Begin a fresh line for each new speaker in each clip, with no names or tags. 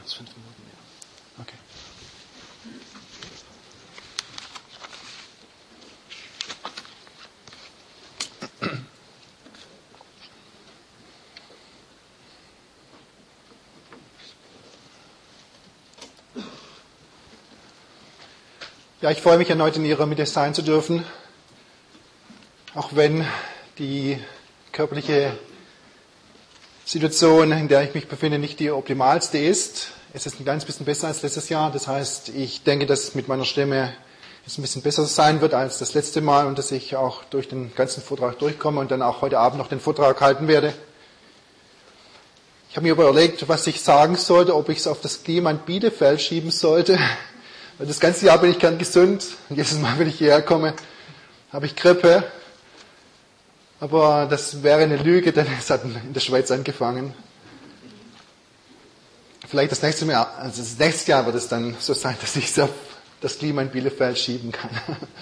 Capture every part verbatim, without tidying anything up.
Jetzt fünf Minuten mehr. Okay. Ja, ich freue mich erneut in Ihrer Mitte sein zu dürfen, auch wenn die körperliche Situation, in der ich mich befinde, nicht die optimalste ist. Es ist ein ganz bisschen besser als letztes Jahr. Das heißt, ich denke, dass es mit meiner Stimme jetzt ein bisschen besser sein wird als das letzte Mal und dass ich auch durch den ganzen Vortrag durchkomme und dann auch heute Abend noch den Vortrag halten werde. Ich habe mir überlegt, was ich sagen sollte, ob ich es auf das Klima in Bielefeld schieben sollte. Weil das ganze Jahr bin ich gern gesund und jedes Mal, wenn ich hierher komme, habe ich Grippe. Aber das wäre eine Lüge, denn es hat in der Schweiz angefangen. Vielleicht das nächste Jahr, also das nächste Jahr wird es dann so sein, dass ich es auf das Klima in Bielefeld schieben kann.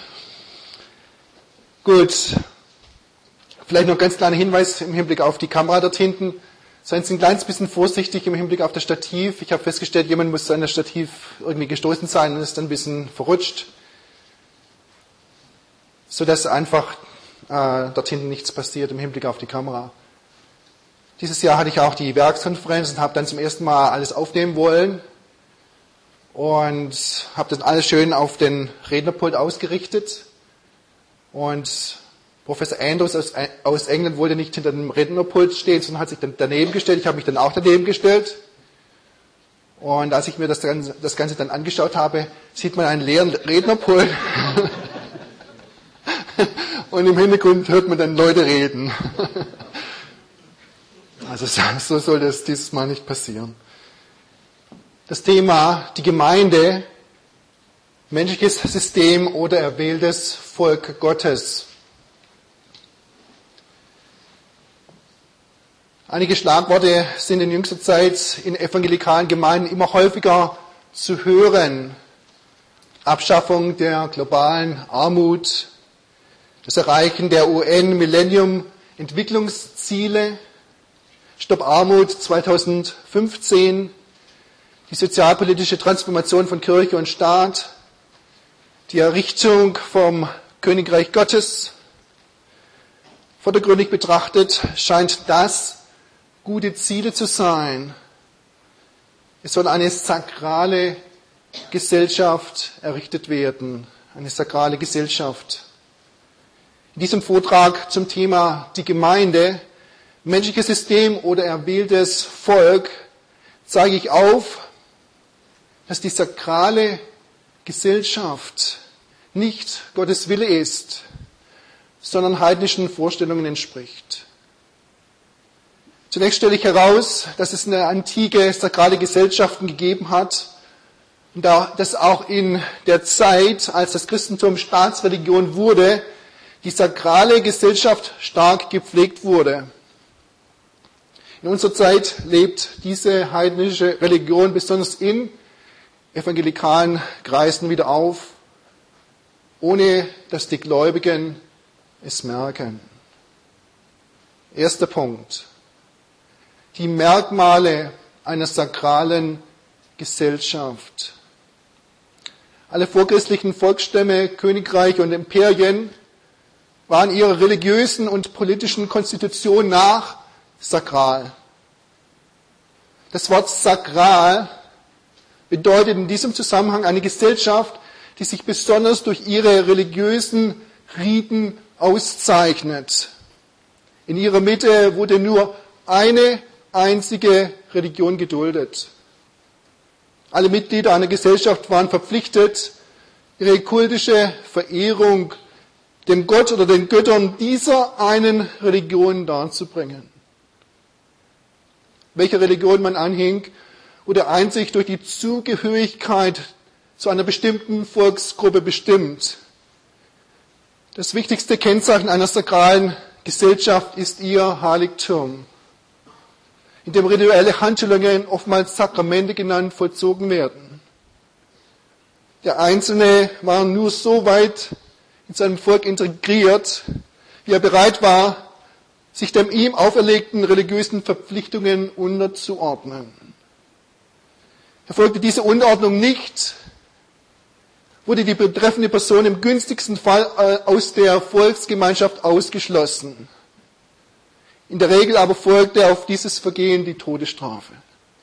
Gut. Vielleicht noch ein ganz kleiner Hinweis im Hinblick auf die Kamera dort hinten. Seien Sie ein kleines bisschen vorsichtig im Hinblick auf das Stativ. Ich habe festgestellt, jemand muss an das Stativ irgendwie gestoßen sein und ist dann ein bisschen verrutscht. Sodass einfach äh, dort hinten nichts passiert im Hinblick auf die Kamera. Dieses Jahr hatte ich auch die Werkskonferenz und habe dann zum ersten Mal alles aufnehmen wollen. Und habe das alles schön auf den Rednerpult ausgerichtet. Und Professor Andrews aus, aus England wollte nicht hinter dem Rednerpult stehen, sondern hat sich dann daneben gestellt. Ich habe mich dann auch daneben gestellt. Und als ich mir das Ganze, das Ganze dann angeschaut habe, sieht man einen leeren Rednerpult. Und im Hintergrund hört man dann Leute reden. Also so soll das dieses Mal nicht passieren. Das Thema, die Gemeinde, menschliches System oder erwähltes Volk Gottes. Einige Schlagworte sind in jüngster Zeit in evangelikalen Gemeinden immer häufiger zu hören. Abschaffung der globalen Armut, das Erreichen der U N-Millennium-Entwicklungsziele, Stopp Armut zweitausendfünfzehn, die sozialpolitische Transformation von Kirche und Staat, die Errichtung vom Königreich Gottes. Vordergründig betrachtet scheint das gute Ziele zu sein. Es soll eine sakrale Gesellschaft errichtet werden, eine sakrale Gesellschaft. In diesem Vortrag zum Thema die Gemeinde, menschliches System oder erwähltes Volk, zeige ich auf, dass die sakrale Gesellschaft nicht Gottes Wille ist, sondern heidnischen Vorstellungen entspricht. Zunächst stelle ich heraus, dass es eine antike sakrale Gesellschaften gegeben hat und dass auch in der Zeit, als das Christentum Staatsreligion wurde, die sakrale Gesellschaft stark gepflegt wurde. In unserer Zeit lebt diese heidnische Religion besonders in evangelikalen Kreisen wieder auf, ohne dass die Gläubigen es merken. Erster Punkt. Die Merkmale einer sakralen Gesellschaft. Alle vorchristlichen Volksstämme, Königreiche und Imperien waren ihrer religiösen und politischen Konstitution nach sakral. Das Wort sakral bedeutet in diesem Zusammenhang eine Gesellschaft, die sich besonders durch ihre religiösen Riten auszeichnet. In ihrer Mitte wurde nur eine einzige Religion geduldet. Alle Mitglieder einer Gesellschaft waren verpflichtet, ihre kultische Verehrung dem Gott oder den Göttern dieser einen Religion darzubringen. Welcher Religion man anhing, wurde einzig durch die Zugehörigkeit zu einer bestimmten Volksgruppe bestimmt. Das wichtigste Kennzeichen einer sakralen Gesellschaft ist ihr Heiligtum, in dem rituelle Handlungen, oftmals Sakramente genannt, vollzogen werden. Der Einzelne war nur so weit in seinem Volk integriert, wie er bereit war, sich den ihm auferlegten religiösen Verpflichtungen unterzuordnen. Erfolgte diese Unterordnung nicht, wurde die betreffende Person im günstigsten Fall aus der Volksgemeinschaft ausgeschlossen. In der Regel aber folgte auf dieses Vergehen die Todesstrafe.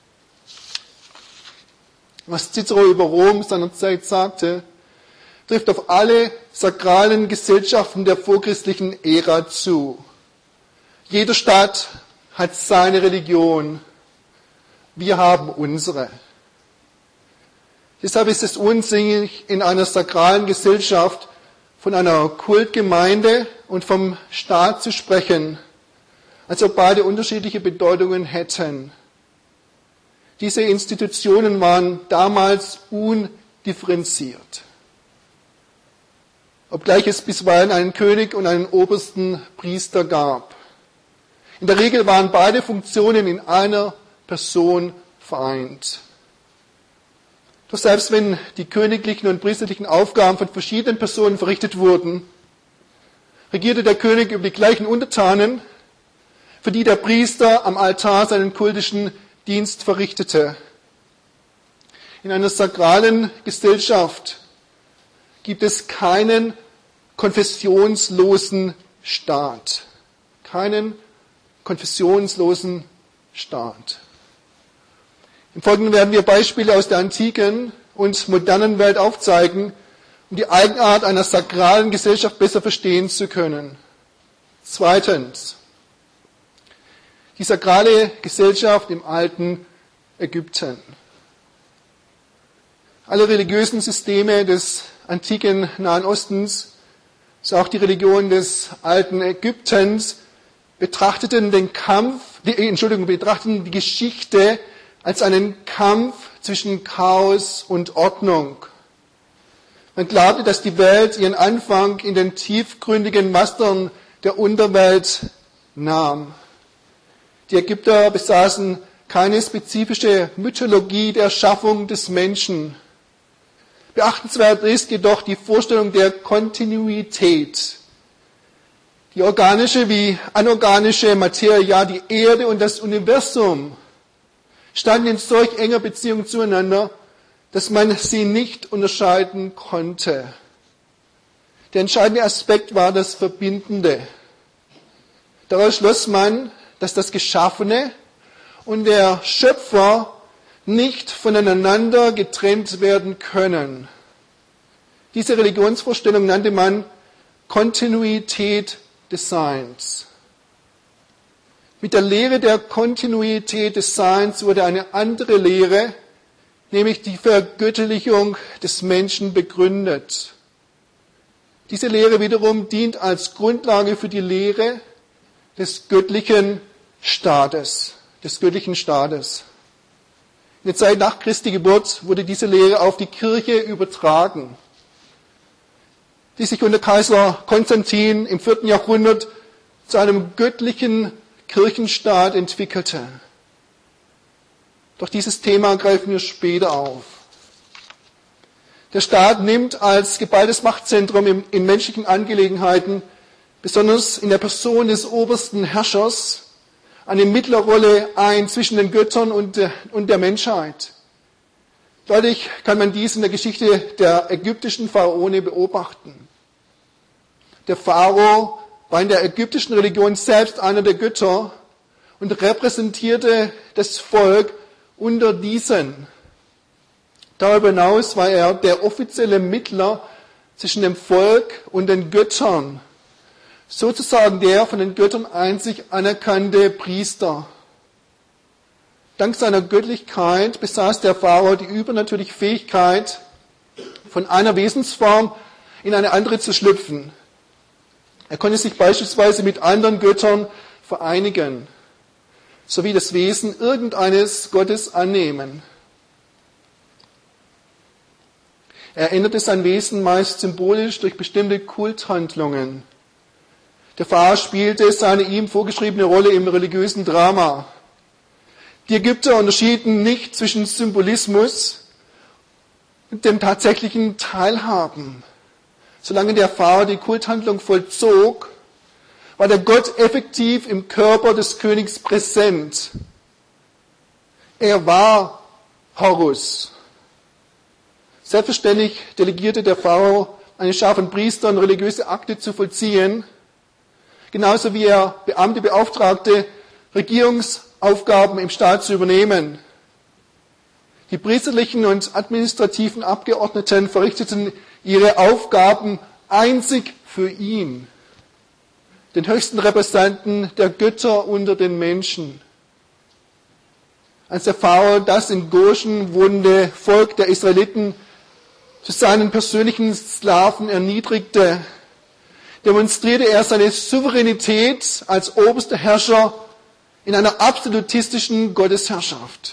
Was Cicero über Rom seiner Zeit sagte, trifft auf alle sakralen Gesellschaften der vorchristlichen Ära zu. Jede Stadt hat seine Religion. Wir haben unsere. Deshalb ist es unsinnig, in einer sakralen Gesellschaft von einer Kultgemeinde und vom Staat zu sprechen, als ob beide unterschiedliche Bedeutungen hätten. Diese Institutionen waren damals undifferenziert, obgleich es bisweilen einen König und einen obersten Priester gab. In der Regel waren beide Funktionen in einer Person vereint. Doch selbst wenn die königlichen und priesterlichen Aufgaben von verschiedenen Personen verrichtet wurden, regierte der König über die gleichen Untertanen, für die der Priester am Altar seinen kultischen Dienst verrichtete. In einer sakralen Gesellschaft gibt es keinen konfessionslosen Staat. Keinen konfessionslosen Staat. Im Folgenden werden wir Beispiele aus der antiken und modernen Welt aufzeigen, um die Eigenart einer sakralen Gesellschaft besser verstehen zu können. Zweitens. Die sakrale Gesellschaft im alten Ägypten. Alle religiösen Systeme des antiken Nahen Ostens, so auch die Religion des alten Ägyptens, betrachteten den Kampf, die, Entschuldigung, betrachteten die Geschichte als einen Kampf zwischen Chaos und Ordnung. Man glaubte, dass die Welt ihren Anfang in den tiefgründigen Wassern der Unterwelt nahm. Die Ägypter besaßen keine spezifische Mythologie der Schaffung des Menschen. Beachtenswert ist jedoch die Vorstellung der Kontinuität. Die organische wie anorganische Materie, ja die Erde und das Universum, standen in solch enger Beziehung zueinander, dass man sie nicht unterscheiden konnte. Der entscheidende Aspekt war das Verbindende. Daraus schloss man, dass das Geschaffene und der Schöpfer nicht voneinander getrennt werden können. Diese Religionsvorstellung nannte man Kontinuität des Seins. Mit der Lehre der Kontinuität des Seins wurde eine andere Lehre, nämlich die Vergöttlichung des Menschen, begründet. Diese Lehre wiederum dient als Grundlage für die Lehre des göttlichen Staates, des göttlichen Staates. In der Zeit nach Christi Geburt wurde diese Lehre auf die Kirche übertragen, die sich unter Kaiser Konstantin im vierten Jahrhundert zu einem göttlichen Kirchenstaat entwickelte. Doch dieses Thema greifen wir später auf. Der Staat nimmt als geballtes Machtzentrum in, in menschlichen Angelegenheiten, besonders in der Person des obersten Herrschers, eine Mittlerrolle ein zwischen den Göttern und der, und der Menschheit. Deutlich kann man dies in der Geschichte der ägyptischen Pharaone beobachten. Der Pharao war in der ägyptischen Religion selbst einer der Götter und repräsentierte das Volk unter diesen. Darüber hinaus war er der offizielle Mittler zwischen dem Volk und den Göttern, sozusagen der von den Göttern einzig anerkannte Priester. Dank seiner Göttlichkeit besaß der Pharao die übernatürliche Fähigkeit, von einer Wesensform in eine andere zu schlüpfen. Er konnte sich beispielsweise mit anderen Göttern vereinigen, sowie das Wesen irgendeines Gottes annehmen. Er änderte sein Wesen meist symbolisch durch bestimmte Kulthandlungen. Der Pharao spielte seine ihm vorgeschriebene Rolle im religiösen Drama. Die Ägypter unterschieden nicht zwischen Symbolismus und dem tatsächlichen Teilhaben. Solange der Pharao die Kulthandlung vollzog, war der Gott effektiv im Körper des Königs präsent. Er war Horus. Selbstverständlich delegierte der Pharao eine Schar von Priestern, religiöse Akte zu vollziehen, genauso wie er Beamte beauftragte, Regierungsaufgaben im Staat zu übernehmen. Die priesterlichen und administrativen Abgeordneten verrichteten ihre Aufgaben einzig für ihn, den höchsten Repräsentanten der Götter unter den Menschen. Als der Pharao das in Goshen wohnende Volk der Israeliten zu seinen persönlichen Sklaven erniedrigte, demonstrierte er seine Souveränität als oberster Herrscher in einer absolutistischen Gottesherrschaft.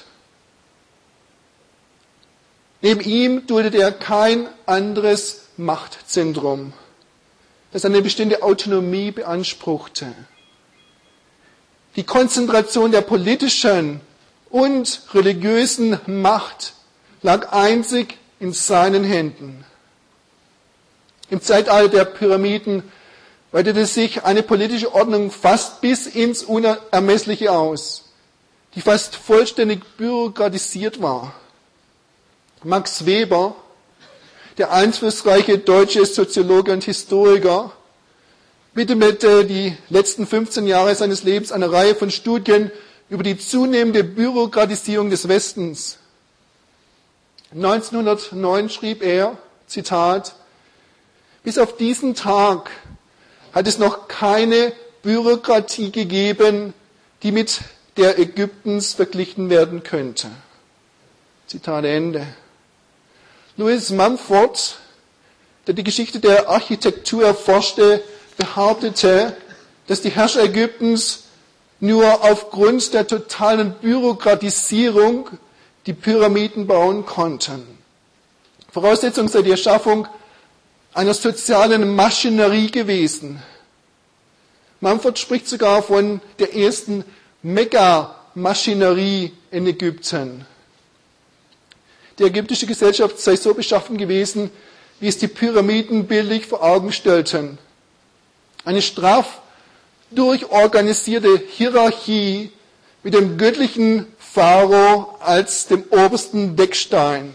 Neben ihm duldete er kein anderes Machtzentrum, das eine bestimmte Autonomie beanspruchte. Die Konzentration der politischen und religiösen Macht lag einzig in seinen Händen. Im Zeitalter der Pyramiden weitete sich eine politische Ordnung fast bis ins Unermessliche aus, die fast vollständig bürokratisiert war. Max Weber, der einflussreiche deutsche Soziologe und Historiker, widmete die letzten fünfzehn Jahre seines Lebens einer Reihe von Studien über die zunehmende Bürokratisierung des Westens. neunzehnhundertneun schrieb er, Zitat, bis auf diesen Tag hat es noch keine Bürokratie gegeben, die mit der Ägyptens verglichen werden könnte. Zitat Ende. Louis Mumford, der die Geschichte der Architektur erforschte, behauptete, dass die Herrscher Ägyptens nur aufgrund der totalen Bürokratisierung die Pyramiden bauen konnten. Voraussetzung sei die Erschaffung einer sozialen Maschinerie gewesen. Mumford spricht sogar von der ersten Megamaschinerie in Ägypten. Die ägyptische Gesellschaft sei so beschaffen gewesen, wie es die Pyramiden bildlich vor Augen stellten. Eine straff durchorganisierte Hierarchie mit dem göttlichen Pharao als dem obersten Deckstein.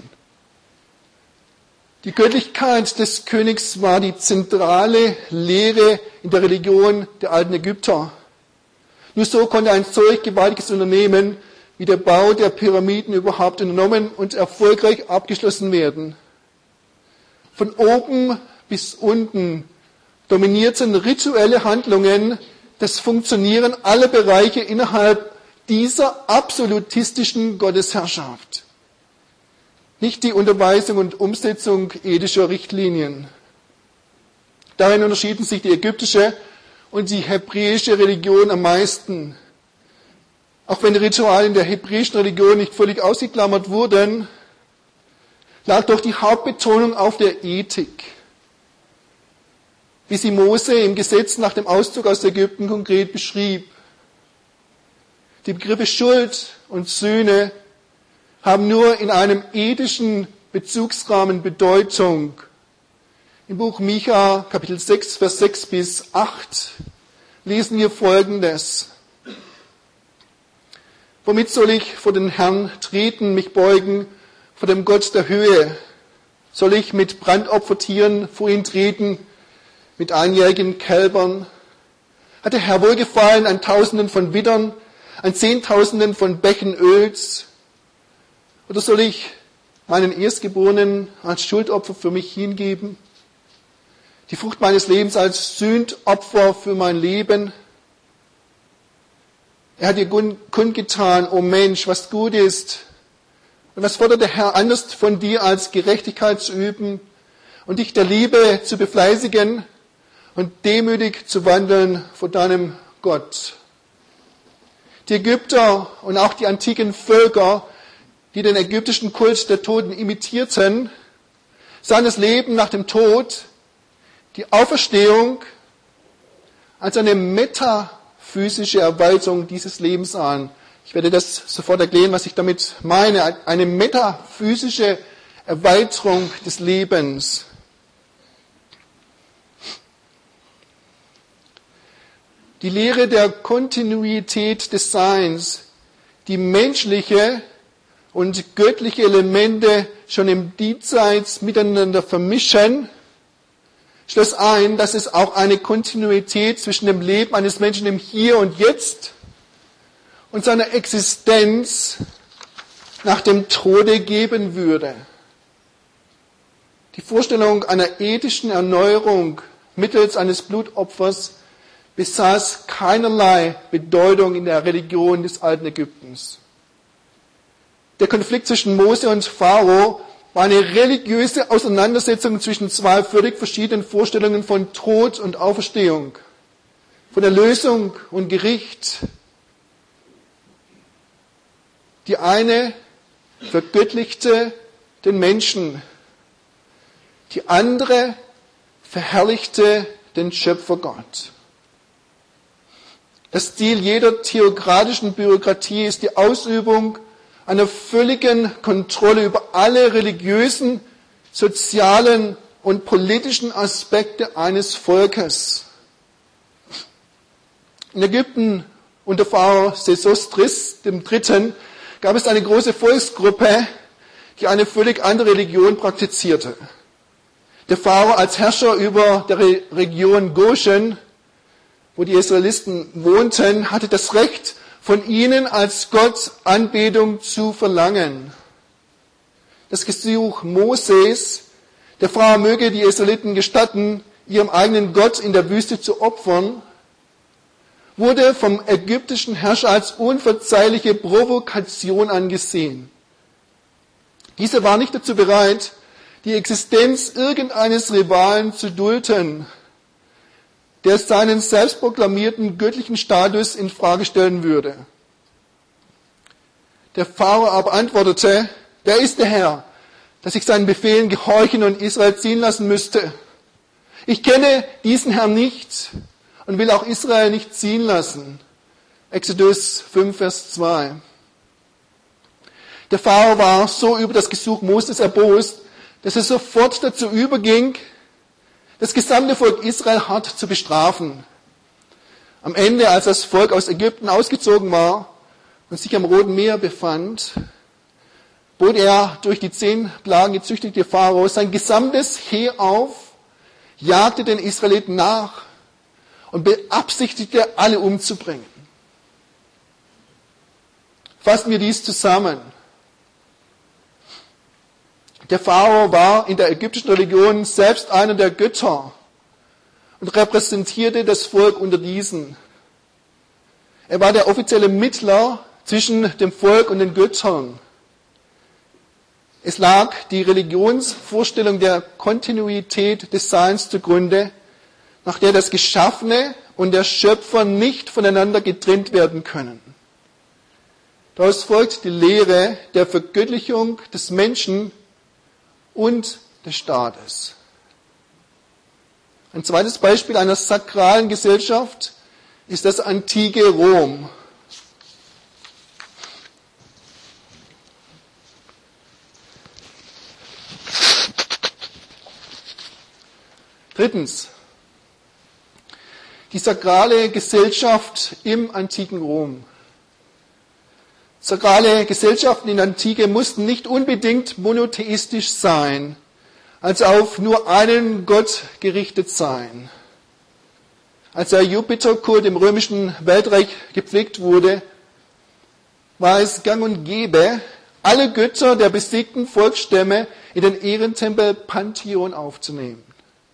Die Göttlichkeit des Königs war die zentrale Lehre in der Religion der alten Ägypter. Nur so konnte ein solch gewaltiges Unternehmen wie der Bau der Pyramiden überhaupt unternommen und erfolgreich abgeschlossen werden. Von oben bis unten dominierten rituelle Handlungen das Funktionieren aller Bereiche innerhalb dieser absolutistischen Gottesherrschaft. Nicht die Unterweisung und Umsetzung ethischer Richtlinien. Darin unterschieden sich die ägyptische und die hebräische Religion am meisten. Auch wenn die Rituale in der hebräischen Religion nicht völlig ausgeklammert wurden, lag doch die Hauptbetonung auf der Ethik, wie sie Mose im Gesetz nach dem Auszug aus Ägypten konkret beschrieb. Die Begriffe Schuld und Sühne haben nur in einem ethischen Bezugsrahmen Bedeutung. Im Buch Micha, Kapitel sechs, Vers sechs bis acht, lesen wir Folgendes. Womit soll ich vor den Herrn treten, mich beugen, vor dem Gott der Höhe? Soll ich mit Brandopfertieren vor ihn treten, mit einjährigen Kälbern? Hat der Herr wohlgefallen an Tausenden von Widdern, an Zehntausenden von Bächen Öls? Oder soll ich meinen Erstgeborenen als Schuldopfer für mich hingeben? Die Frucht meines Lebens als Sündopfer für mein Leben? Er hat dir kundgetan, o Mensch, was gut ist. Und was fordert der Herr anders von dir, als Gerechtigkeit zu üben und dich der Liebe zu befleißigen und demütig zu wandeln vor deinem Gott? Die Ägypter und auch die antiken Völker, die den ägyptischen Kult der Toten imitierten, sahen das Leben nach dem Tod, die Auferstehung, als eine metaphysische Erweiterung dieses Lebens an. Ich werde das sofort erklären, was ich damit meine. Eine metaphysische Erweiterung des Lebens. Die Lehre der Kontinuität des Seins, die menschliche und göttliche Elemente schon im Diesseits miteinander vermischen, schloss ein, dass es auch eine Kontinuität zwischen dem Leben eines Menschen im Hier und Jetzt und seiner Existenz nach dem Tode geben würde. Die Vorstellung einer ethischen Erneuerung mittels eines Blutopfers besaß keinerlei Bedeutung in der Religion des alten Ägyptens. Der Konflikt zwischen Mose und Pharao war eine religiöse Auseinandersetzung zwischen zwei völlig verschiedenen Vorstellungen von Tod und Auferstehung, von Erlösung und Gericht. Die eine vergöttlichte den Menschen, die andere verherrlichte den Schöpfer Gott. Das Ziel jeder theokratischen Bürokratie ist die Ausübung einer völligen Kontrolle über alle religiösen, sozialen und politischen Aspekte eines Volkes. In Ägypten unter Pharao Sesostris dem Dritten gab es eine große Volksgruppe, die eine völlig andere Religion praktizierte. Der Pharao als Herrscher über der Re- Region Goshen, wo die Israeliten wohnten, hatte das Recht, von ihnen als Gott Anbetung zu verlangen. Das Gesuch Moses, der Pharao möge die Israeliten gestatten, ihrem eigenen Gott in der Wüste zu opfern, wurde vom ägyptischen Herrscher als unverzeihliche Provokation angesehen. Dieser war nicht dazu bereit, die Existenz irgendeines Rivalen zu dulden, der seinen selbstproklamierten göttlichen Status in Frage stellen würde. Der Pharao aber antwortete: Wer ist der Herr, dass ich seinen Befehlen gehorchen und Israel ziehen lassen müsste? Ich kenne diesen Herrn nicht und will auch Israel nicht ziehen lassen. Exodus fünf, Vers zwei. Der Pharao war so über das Gesuch Moses erbost, dass er sofort dazu überging, das gesamte Volk Israel hart zu bestrafen. Am Ende, als das Volk aus Ägypten ausgezogen war und sich am Roten Meer befand, bot er durch die zehn Plagen gezüchtete Pharao sein gesamtes Heer auf, jagte den Israeliten nach und beabsichtigte, alle umzubringen. Fassen wir dies zusammen. Der Pharao war in der ägyptischen Religion selbst einer der Götter und repräsentierte das Volk unter diesen. Er war der offizielle Mittler zwischen dem Volk und den Göttern. Es lag die Religionsvorstellung der Kontinuität des Seins zugrunde, nach der das Geschaffene und der Schöpfer nicht voneinander getrennt werden können. Daraus folgt die Lehre der Vergöttlichung des Menschen und des Staates. Ein zweites Beispiel einer sakralen Gesellschaft ist das antike Rom. Drittens, die sakrale Gesellschaft im antiken Rom. Sakrale Gesellschaften in der Antike mussten nicht unbedingt monotheistisch sein, also auf nur einen Gott gerichtet sein. Als der Jupiterkult im römischen Weltreich gepflegt wurde, war es gang und gäbe, alle Götter der besiegten Volksstämme in den Ehrentempel Pantheon aufzunehmen.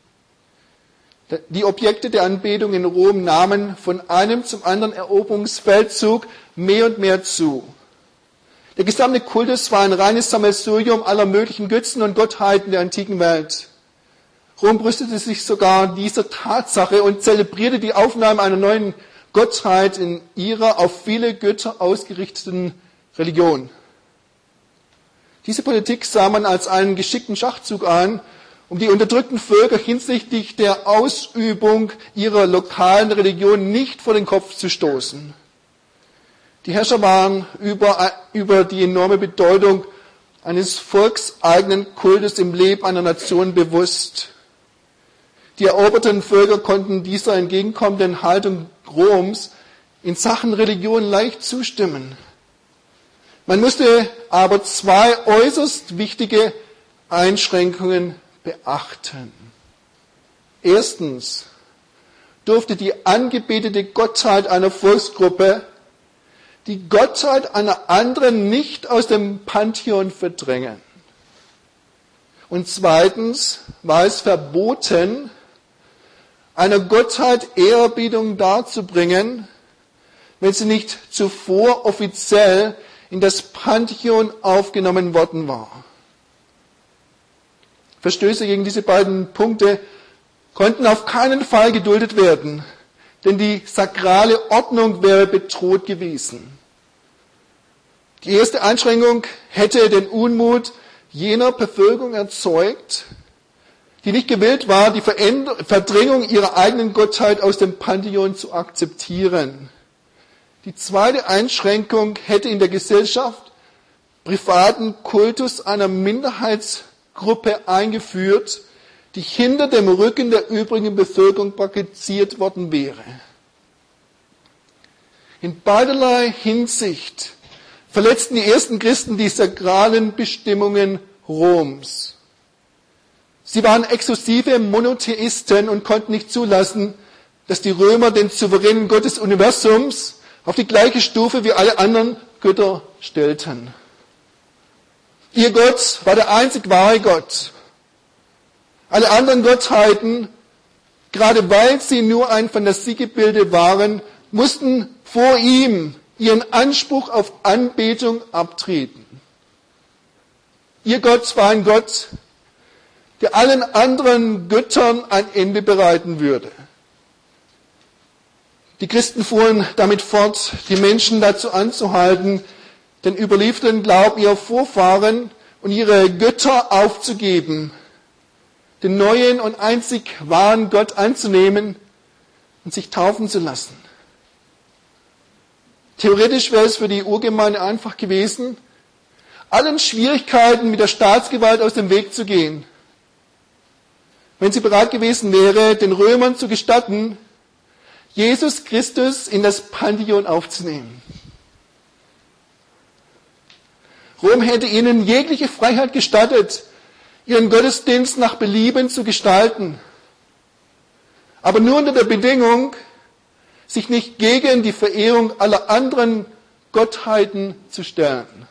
Die Objekte der Anbetung in Rom nahmen von einem zum anderen Eroberungsfeldzug mehr und mehr zu. Der gesamte Kultus war ein reines Sammelsurium aller möglichen Götzen und Gottheiten der antiken Welt. Rom brüstete sich sogar dieser Tatsache und zelebrierte die Aufnahme einer neuen Gottheit in ihrer auf viele Götter ausgerichteten Religion. Diese Politik sah man als einen geschickten Schachzug an, um die unterdrückten Völker hinsichtlich der Ausübung ihrer lokalen Religion nicht vor den Kopf zu stoßen. Die Herrscher waren über, über die enorme Bedeutung eines volkseigenen Kultes im Leben einer Nation bewusst. Die eroberten Völker konnten dieser entgegenkommenden Haltung Roms in Sachen Religion leicht zustimmen. Man musste aber zwei äußerst wichtige Einschränkungen beachten. Erstens durfte die angebetete Gottheit einer Volksgruppe die Gottheit einer anderen nicht aus dem Pantheon verdrängen. Und zweitens war es verboten, einer Gottheit Ehrerbietung darzubringen, wenn sie nicht zuvor offiziell in das Pantheon aufgenommen worden war. Verstöße gegen diese beiden Punkte konnten auf keinen Fall geduldet werden, denn die sakrale Ordnung wäre bedroht gewesen. Die erste Einschränkung hätte den Unmut jener Bevölkerung erzeugt, die nicht gewillt war, die Verdrängung ihrer eigenen Gottheit aus dem Pantheon zu akzeptieren. Die zweite Einschränkung hätte in der Gesellschaft privaten Kultus einer Minderheitsgruppe eingeführt, die hinter dem Rücken der übrigen Bevölkerung praktiziert worden wäre. In beiderlei Hinsicht verletzten die ersten Christen die sakralen Bestimmungen Roms. Sie waren exklusive Monotheisten und konnten nicht zulassen, dass die Römer den souveränen Gott des Universums auf die gleiche Stufe wie alle anderen Götter stellten. Ihr Gott war der einzig wahre Gott. Alle anderen Gottheiten, gerade weil sie nur ein Fantasiegebilde waren, mussten vor ihm ihren Anspruch auf Anbetung abtreten. Ihr Gott war ein Gott, der allen anderen Göttern ein Ende bereiten würde. Die Christen fuhren damit fort, die Menschen dazu anzuhalten, den überlieferten Glauben ihrer Vorfahren und ihre Götter aufzugeben, den neuen und einzig wahren Gott anzunehmen und sich taufen zu lassen. Theoretisch wäre es für die Urgemeinde einfach gewesen, allen Schwierigkeiten mit der Staatsgewalt aus dem Weg zu gehen, wenn sie bereit gewesen wäre, den Römern zu gestatten, Jesus Christus in das Pantheon aufzunehmen. Rom hätte ihnen jegliche Freiheit gestattet, ihren Gottesdienst nach Belieben zu gestalten, aber nur unter der Bedingung, sich nicht gegen die Verehrung aller anderen Gottheiten zu stellen.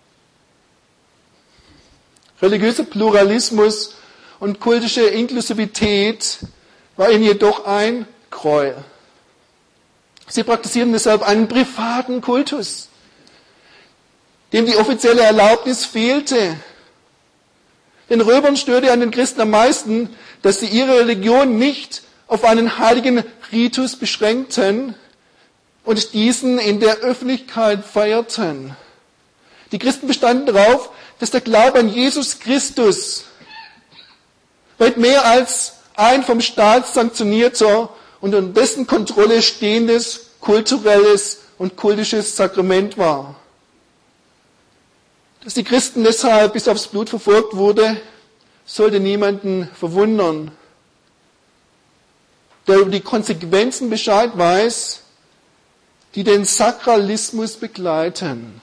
Religiöser Pluralismus und kultische Inklusivität war ihnen jedoch ein Gräuel. Sie praktizierten deshalb einen privaten Kultus, dem die offizielle Erlaubnis fehlte. Den Römern störte an den Christen am meisten, dass sie ihre Religion nicht auf einen heiligen Ritus beschränkten und diesen in der Öffentlichkeit feierten. Die Christen bestanden darauf, dass der Glaube an Jesus Christus weit mehr als ein vom Staat sanktionierter und unter dessen Kontrolle stehendes kulturelles und kultisches Sakrament war. Dass die Christen deshalb bis aufs Blut verfolgt wurde, sollte niemanden verwundern. Der über die Konsequenzen Bescheid weiß, die den Sakralismus begleiten.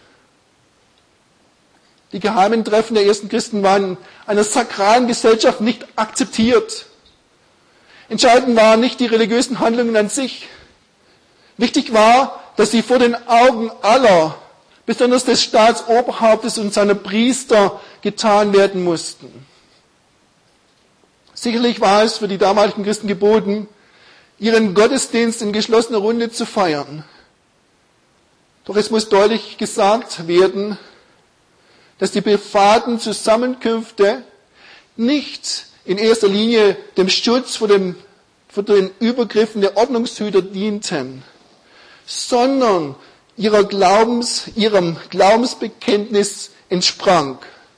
Die geheimen Treffen der ersten Christen waren in einer sakralen Gesellschaft nicht akzeptiert. Entscheidend waren nicht die religiösen Handlungen an sich. Wichtig war, dass sie vor den Augen aller, besonders des Staatsoberhauptes und seiner Priester, getan werden mussten. Sicherlich war es für die damaligen Christen geboten, ihren Gottesdienst in geschlossener Runde zu feiern. Doch es muss deutlich gesagt werden, dass die privaten Zusammenkünfte nicht in erster Linie dem Schutz vor, dem, vor den Übergriffen der Ordnungshüter dienten, sondern ihrer Glaubens, ihrem Glaubensbekenntnis entsprang.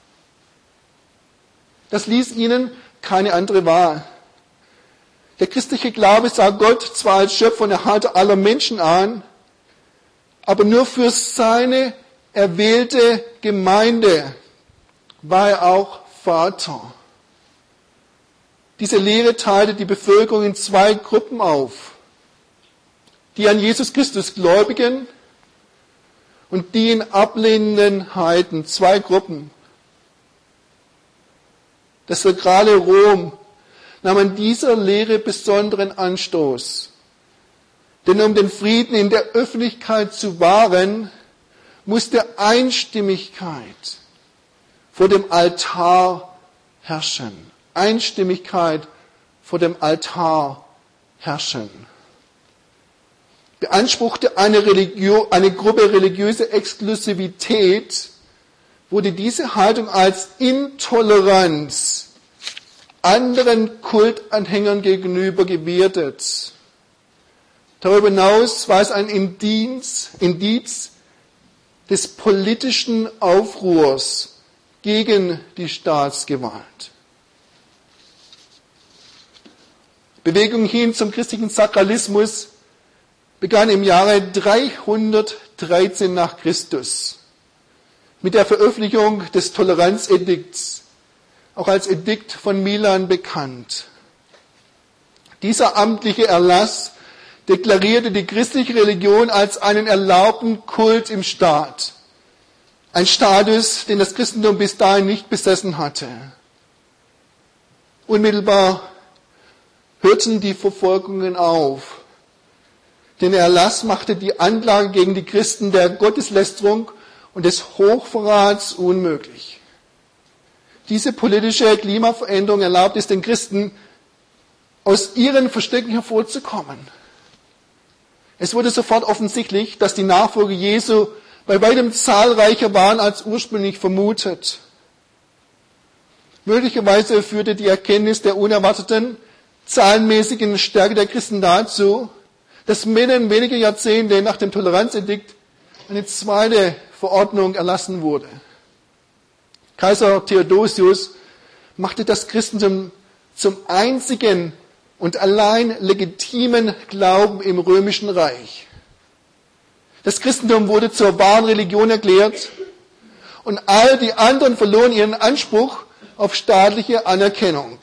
Das ließ ihnen keine andere Wahl. Der christliche Glaube sah Gott zwar als Schöpfer und Erhalter aller Menschen an, aber nur für seine erwählte Gemeinde war er auch Vater. Diese Lehre teilte die Bevölkerung in zwei Gruppen auf. Die an Jesus Christus Gläubigen und die ihn ablehnenden Heiden, zwei Gruppen. Das sakrale Rom nahm an dieser Lehre besonderen Anstoß. Denn um den Frieden in der Öffentlichkeit zu wahren, musste Einstimmigkeit vor dem Altar herrschen. Einstimmigkeit vor dem Altar herrschen. Beanspruchte eine, Religio, eine Gruppe religiöse Exklusivität, wurde diese Haltung als Intoleranz anderen Kultanhängern gegenüber gewertet. Darüber hinaus war es ein Indiz, Indiz des politischen Aufruhrs gegen die Staatsgewalt. Bewegung hin zum christlichen Sakralismus begann im Jahre dreihundertdreizehn nach Christus mit der Veröffentlichung des Toleranzedikts, auch als Edikt von Milan bekannt. Dieser amtliche Erlass deklarierte die christliche Religion als einen erlaubten Kult im Staat. Ein Status, den das Christentum bis dahin nicht besessen hatte. Unmittelbar hörten die Verfolgungen auf. Denn der Erlass machte die Anklage gegen die Christen der Gotteslästerung und des Hochverrats unmöglich. Diese politische Klimaveränderung erlaubt es den Christen, aus ihren Verstecken hervorzukommen. Es wurde sofort offensichtlich, dass die Nachfolger Jesu bei weitem zahlreicher waren als ursprünglich vermutet. Möglicherweise führte die Erkenntnis der unerwarteten, zahlenmäßigen Stärke der Christen dazu, dass binnen weniger Jahrzehnte nach dem Toleranzedikt eine zweite Verordnung erlassen wurde. Kaiser Theodosius machte das Christentum zum einzigen und allein legitimen Glauben im Römischen Reich. Das Christentum wurde zur wahren Religion erklärt und all die anderen verloren ihren Anspruch auf staatliche Anerkennung.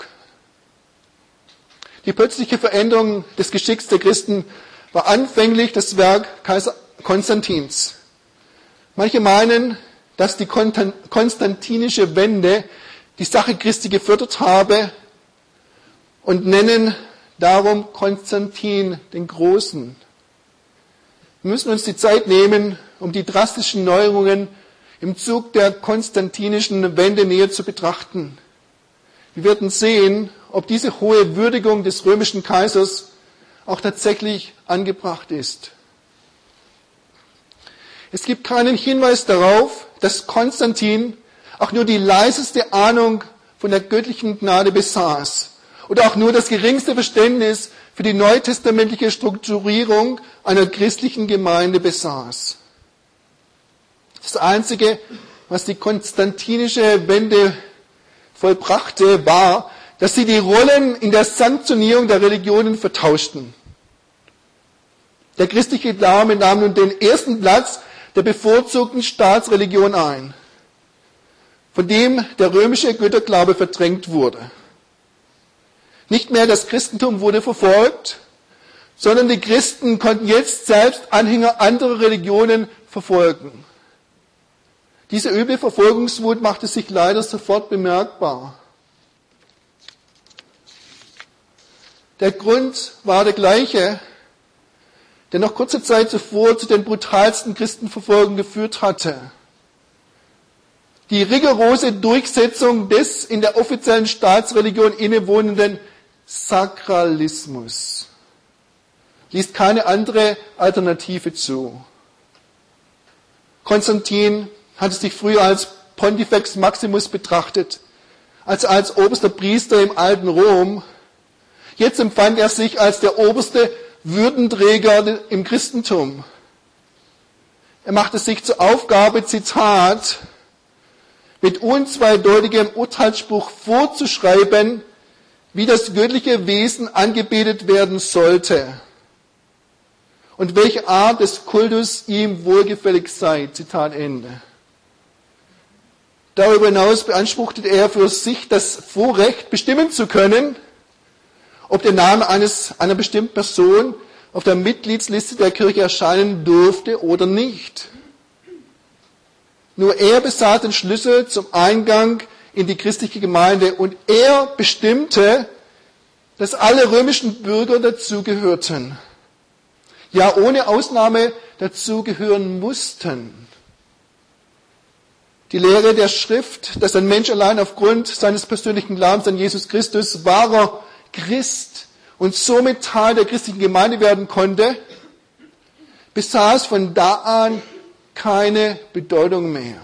Die plötzliche Veränderung des Geschicks der Christen war anfänglich das Werk Kaiser Konstantins. Manche meinen, dass die konstantinische Wende die Sache Christi gefördert habe und nennen darum Konstantin den Großen. Wir müssen uns die Zeit nehmen, um die drastischen Neuerungen im Zug der konstantinischen Wende näher zu betrachten. Wir werden sehen, ob diese hohe Würdigung des römischen Kaisers auch tatsächlich angebracht ist. Es gibt keinen Hinweis darauf, dass Konstantin auch nur die leiseste Ahnung von der göttlichen Gnade besaß oder auch nur das geringste Verständnis für die neutestamentliche Strukturierung einer christlichen Gemeinde besaß. Das Einzige, was die konstantinische Wende vollbrachte, war, dass sie die Rollen in der Sanktionierung der Religionen vertauschten. Der christliche Glaube nahm nun den ersten Platz der bevorzugten Staatsreligion ein, von dem der römische Götterglaube verdrängt wurde. Nicht mehr das Christentum wurde verfolgt, sondern die Christen konnten jetzt selbst Anhänger anderer Religionen verfolgen. Diese üble Verfolgungswut machte sich leider sofort bemerkbar. Der Grund war der gleiche, der noch kurze Zeit zuvor zu den brutalsten Christenverfolgungen geführt hatte. Die rigorose Durchsetzung des in der offiziellen Staatsreligion innewohnenden Sakralismus ließ keine andere Alternative zu. Konstantin hatte sich früher als Pontifex Maximus betrachtet, also als oberster Priester im alten Rom. Jetzt empfand er sich als der oberste Würdenträger im Christentum. Er machte sich zur Aufgabe, Zitat, mit unzweideutigem Urteilsspruch vorzuschreiben, wie das göttliche Wesen angebetet werden sollte und welche Art des Kultus ihm wohlgefällig sei. Zitat Ende. Darüber hinaus beanspruchte er für sich das Vorrecht, bestimmen zu können, ob der Name eines, einer bestimmten Person auf der Mitgliedsliste der Kirche erscheinen durfte oder nicht. Nur er besaß den Schlüssel zum Eingang in die christliche Gemeinde und er bestimmte, dass alle römischen Bürger dazugehörten. Ja, ohne Ausnahme dazugehören mussten. Die Lehre der Schrift, dass ein Mensch allein aufgrund seines persönlichen Glaubens an Jesus Christus wahrer Christ und somit Teil der christlichen Gemeinde werden konnte, besaß von da an keine Bedeutung mehr.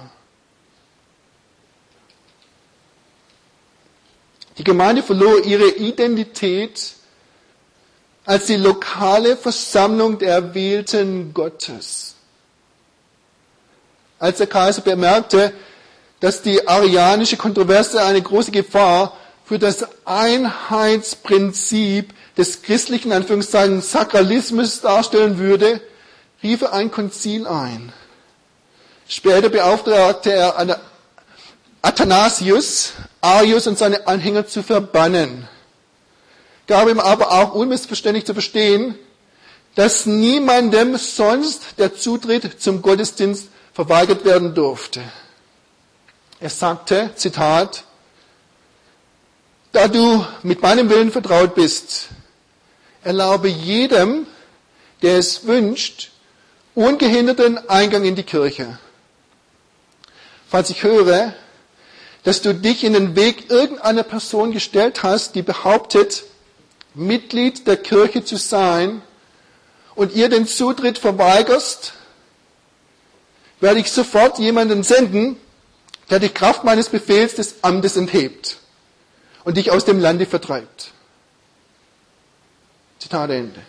Die Gemeinde verlor ihre Identität als die lokale Versammlung der Erwählten Gottes. Als der Kaiser bemerkte, dass die arianische Kontroverse eine große Gefahr für das Einheitsprinzip des christlichen Anführungszeichen Sakralismus darstellen würde, rief er ein Konzil ein. Später beauftragte er Athanasius, Arius und seine Anhänger zu verbannen, gab ihm aber auch unmissverständlich zu verstehen, dass niemandem sonst der Zutritt zum Gottesdienst verweigert werden durfte. Er sagte, Zitat, da du mit meinem Willen vertraut bist, erlaube jedem, der es wünscht, ungehinderten Eingang in die Kirche. Falls ich höre, dass du dich in den Weg irgendeiner Person gestellt hast, die behauptet, Mitglied der Kirche zu sein und ihr den Zutritt verweigerst, werde ich sofort jemanden senden, der die Kraft meines Befehls des Amtes enthebt und dich aus dem Lande vertreibt. Zitat Ende.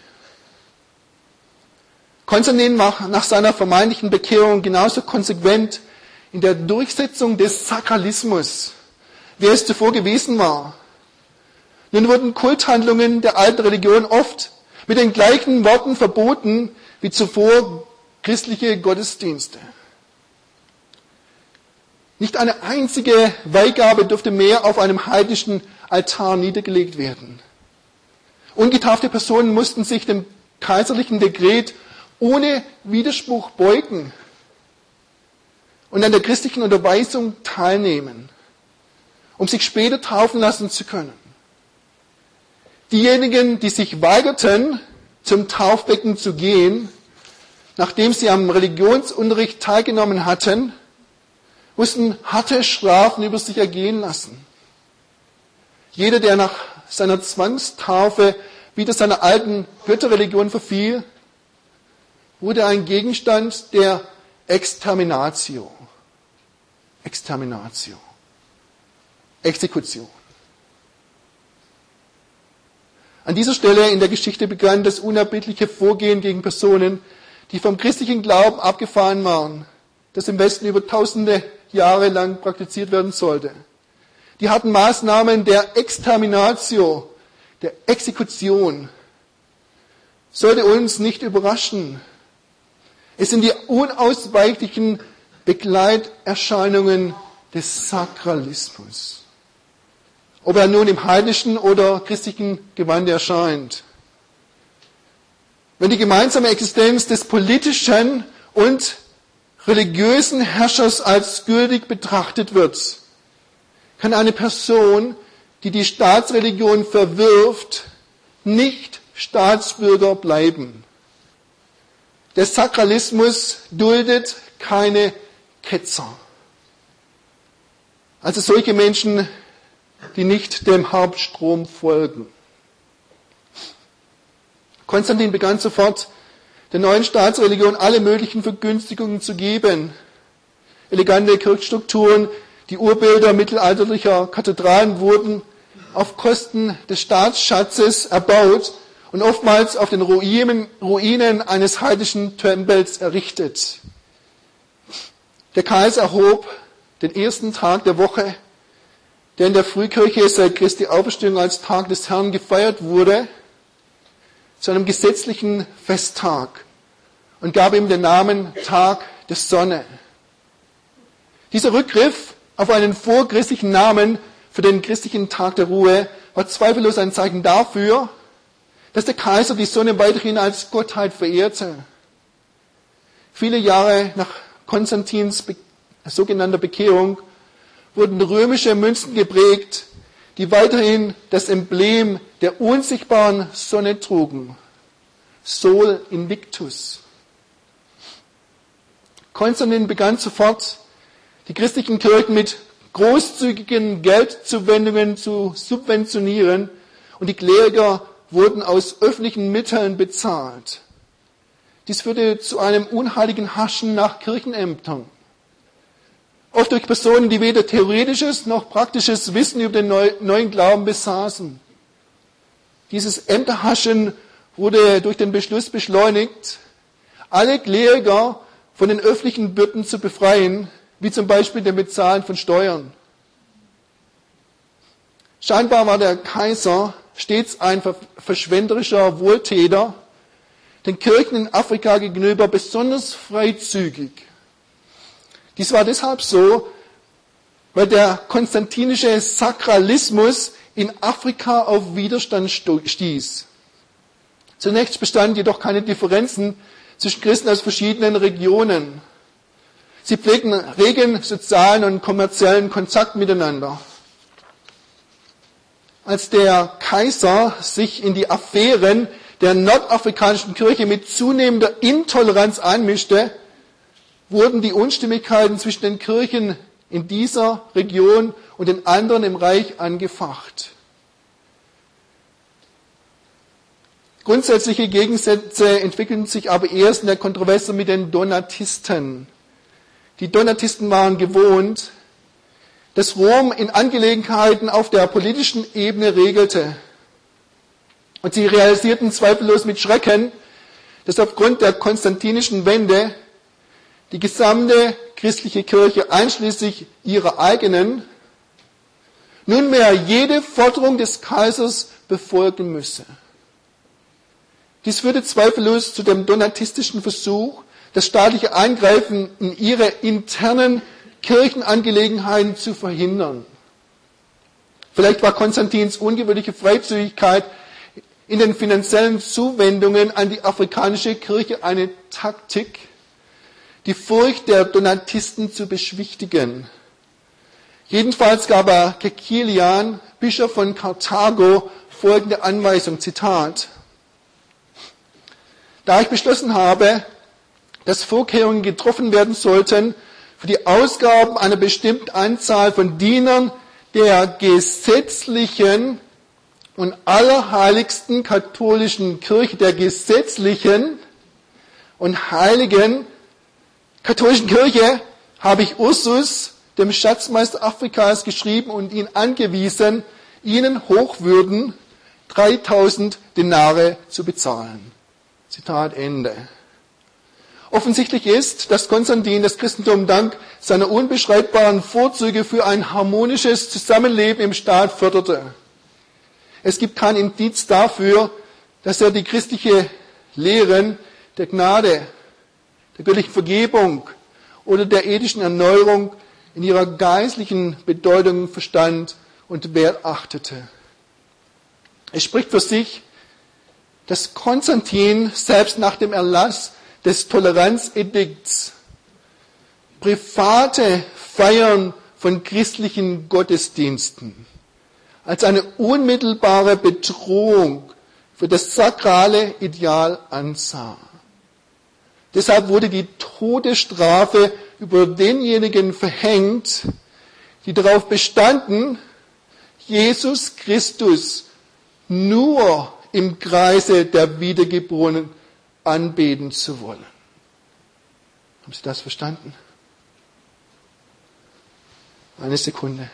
Konstantin war nach seiner vermeintlichen Bekehrung genauso konsequent in der Durchsetzung des Sakralismus, wie es zuvor gewesen war. Nun wurden Kulthandlungen der alten Religion oft mit den gleichen Worten verboten wie zuvor christliche Gottesdienste. Nicht eine einzige Weihgabe durfte mehr auf einem heidnischen Altar niedergelegt werden. Ungetaufte Personen mussten sich dem kaiserlichen Dekret ohne Widerspruch beugen und an der christlichen Unterweisung teilnehmen, um sich später taufen lassen zu können. Diejenigen, die sich weigerten, zum Taufbecken zu gehen, nachdem sie am Religionsunterricht teilgenommen hatten, mussten harte Strafen über sich ergehen lassen. Jeder, der nach seiner Zwangstaufe wieder seiner alten Götterreligion verfiel, wurde ein Gegenstand der Exterminatio. Exterminatio. Exekution. An dieser Stelle in der Geschichte begann das unerbittliche Vorgehen gegen Personen, die vom christlichen Glauben abgefahren waren, das im Westen über tausende Jahre lang praktiziert werden sollte. Die harten Maßnahmen der Exterminatio, der Exekution, sollte uns nicht überraschen. Es sind die unausweichlichen Begleiterscheinungen des Sakralismus. Ob er nun im heidnischen oder christlichen Gewande erscheint. Wenn die gemeinsame Existenz des politischen und religiösen Herrschers als gültig betrachtet wird, kann eine Person, die die Staatsreligion verwirft, nicht Staatsbürger bleiben. Der Sakralismus duldet keine Ketzer. Also solche Menschen, die nicht dem Hauptstrom folgen. Konstantin begann sofort, der neuen Staatsreligion alle möglichen Vergünstigungen zu geben. Elegante Kirchenstrukturen, die Urbilder mittelalterlicher Kathedralen wurden auf Kosten des Staatsschatzes erbaut und oftmals auf den Ruinen, Ruinen eines heidnischen Tempels errichtet. Der Kaiser erhob den ersten Tag der Woche, der in der Frühkirche seit Christi Auferstehung als Tag des Herrn gefeiert wurde, zu einem gesetzlichen Festtag und gab ihm den Namen Tag der Sonne. Dieser Rückgriff auf einen vorchristlichen Namen für den christlichen Tag der Ruhe war zweifellos ein Zeichen dafür, dass der Kaiser die Sonne weiterhin als Gottheit verehrte. Viele Jahre nach Konstantins sogenannter Bekehrung, wurden römische Münzen geprägt, die weiterhin das Emblem der unsichtbaren Sonne trugen. Sol Invictus. Konstantin begann sofort, die christlichen Kirchen mit großzügigen Geldzuwendungen zu subventionieren und die Kleriker wurden aus öffentlichen Mitteln bezahlt. Dies führte zu einem unheiligen Haschen nach Kirchenämtern. Oft durch Personen, die weder theoretisches noch praktisches Wissen über den neuen Glauben besaßen. Dieses Ämterhaschen wurde durch den Beschluss beschleunigt, alle Kleriker von den öffentlichen Bürden zu befreien, wie zum Beispiel dem Bezahlen von Steuern. Scheinbar war der Kaiser stets ein verschwenderischer Wohltäter, den Kirchen in Afrika gegenüber besonders freizügig. Dies war deshalb so, weil der konstantinische Sakralismus in Afrika auf Widerstand stieß. Zunächst bestanden jedoch keine Differenzen zwischen Christen aus verschiedenen Regionen. Sie pflegten regen sozialen und kommerziellen Kontakt miteinander. Als der Kaiser sich in die Affären der nordafrikanischen Kirche mit zunehmender Intoleranz einmischte, wurden die Unstimmigkeiten zwischen den Kirchen in dieser Region und den anderen im Reich angefacht. Grundsätzliche Gegensätze entwickelten sich aber erst in der Kontroverse mit den Donatisten. Die Donatisten waren gewohnt, dass Rom in Angelegenheiten auf der politischen Ebene regelte. Und sie realisierten zweifellos mit Schrecken, dass aufgrund der konstantinischen Wende die gesamte christliche Kirche, einschließlich ihrer eigenen, nunmehr jede Forderung des Kaisers befolgen müsse. Dies führte zweifellos zu dem donatistischen Versuch, das staatliche Eingreifen in ihre internen Kirchenangelegenheiten zu verhindern. Vielleicht war Konstantins ungewöhnliche Freizügigkeit in den finanziellen Zuwendungen an die afrikanische Kirche eine Taktik, die Furcht der Donatisten zu beschwichtigen. Jedenfalls gab er Kekilian, Bischof von Karthago, folgende Anweisung, Zitat: Da ich beschlossen habe, dass Vorkehrungen getroffen werden sollten für die Ausgaben einer bestimmten Anzahl von Dienern der gesetzlichen und allerheiligsten katholischen Kirche, der gesetzlichen und heiligen katholischen Kirche, habe ich Ursus, dem Schatzmeister Afrikas, geschrieben und ihn angewiesen, ihnen Hochwürden dreitausend Denare zu bezahlen. Zitat Ende. Offensichtlich ist, dass Konstantin das Christentum dank seiner unbeschreibbaren Vorzüge für ein harmonisches Zusammenleben im Staat förderte. Es gibt kein Indiz dafür, dass er die christliche Lehren der Gnade, der göttlichen Vergebung oder der ethischen Erneuerung in ihrer geistlichen Bedeutung verstand und wertachtete. Es spricht für sich, dass Konstantin selbst nach dem Erlass des Toleranzedikts private Feiern von christlichen Gottesdiensten als eine unmittelbare Bedrohung für das sakrale Ideal ansah. Deshalb wurde die Todesstrafe über denjenigen verhängt, die darauf bestanden, Jesus Christus nur im Kreise der Wiedergeborenen anbeten zu wollen. Haben Sie das verstanden? Eine Sekunde.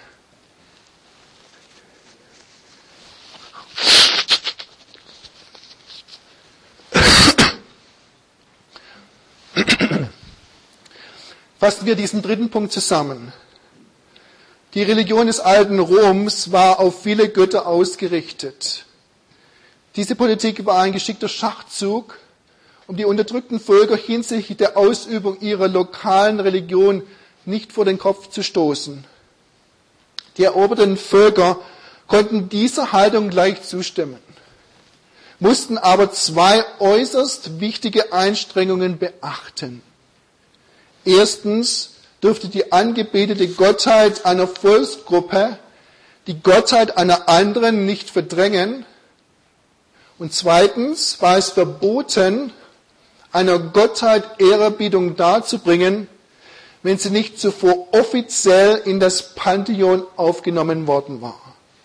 Fassen wir diesen dritten Punkt zusammen. Die Religion des alten Roms war auf viele Götter ausgerichtet. Diese Politik war ein geschickter Schachzug, um die unterdrückten Völker hinsichtlich der Ausübung ihrer lokalen Religion nicht vor den Kopf zu stoßen. Die eroberten Völker konnten dieser Haltung leicht zustimmen, mussten aber zwei äußerst wichtige Einstrengungen beachten. Erstens, dürfte die angebetete Gottheit einer Volksgruppe die Gottheit einer anderen nicht verdrängen. Und zweitens war es verboten, einer Gottheit Ehrerbietung darzubringen, wenn sie nicht zuvor offiziell in das Pantheon aufgenommen worden war.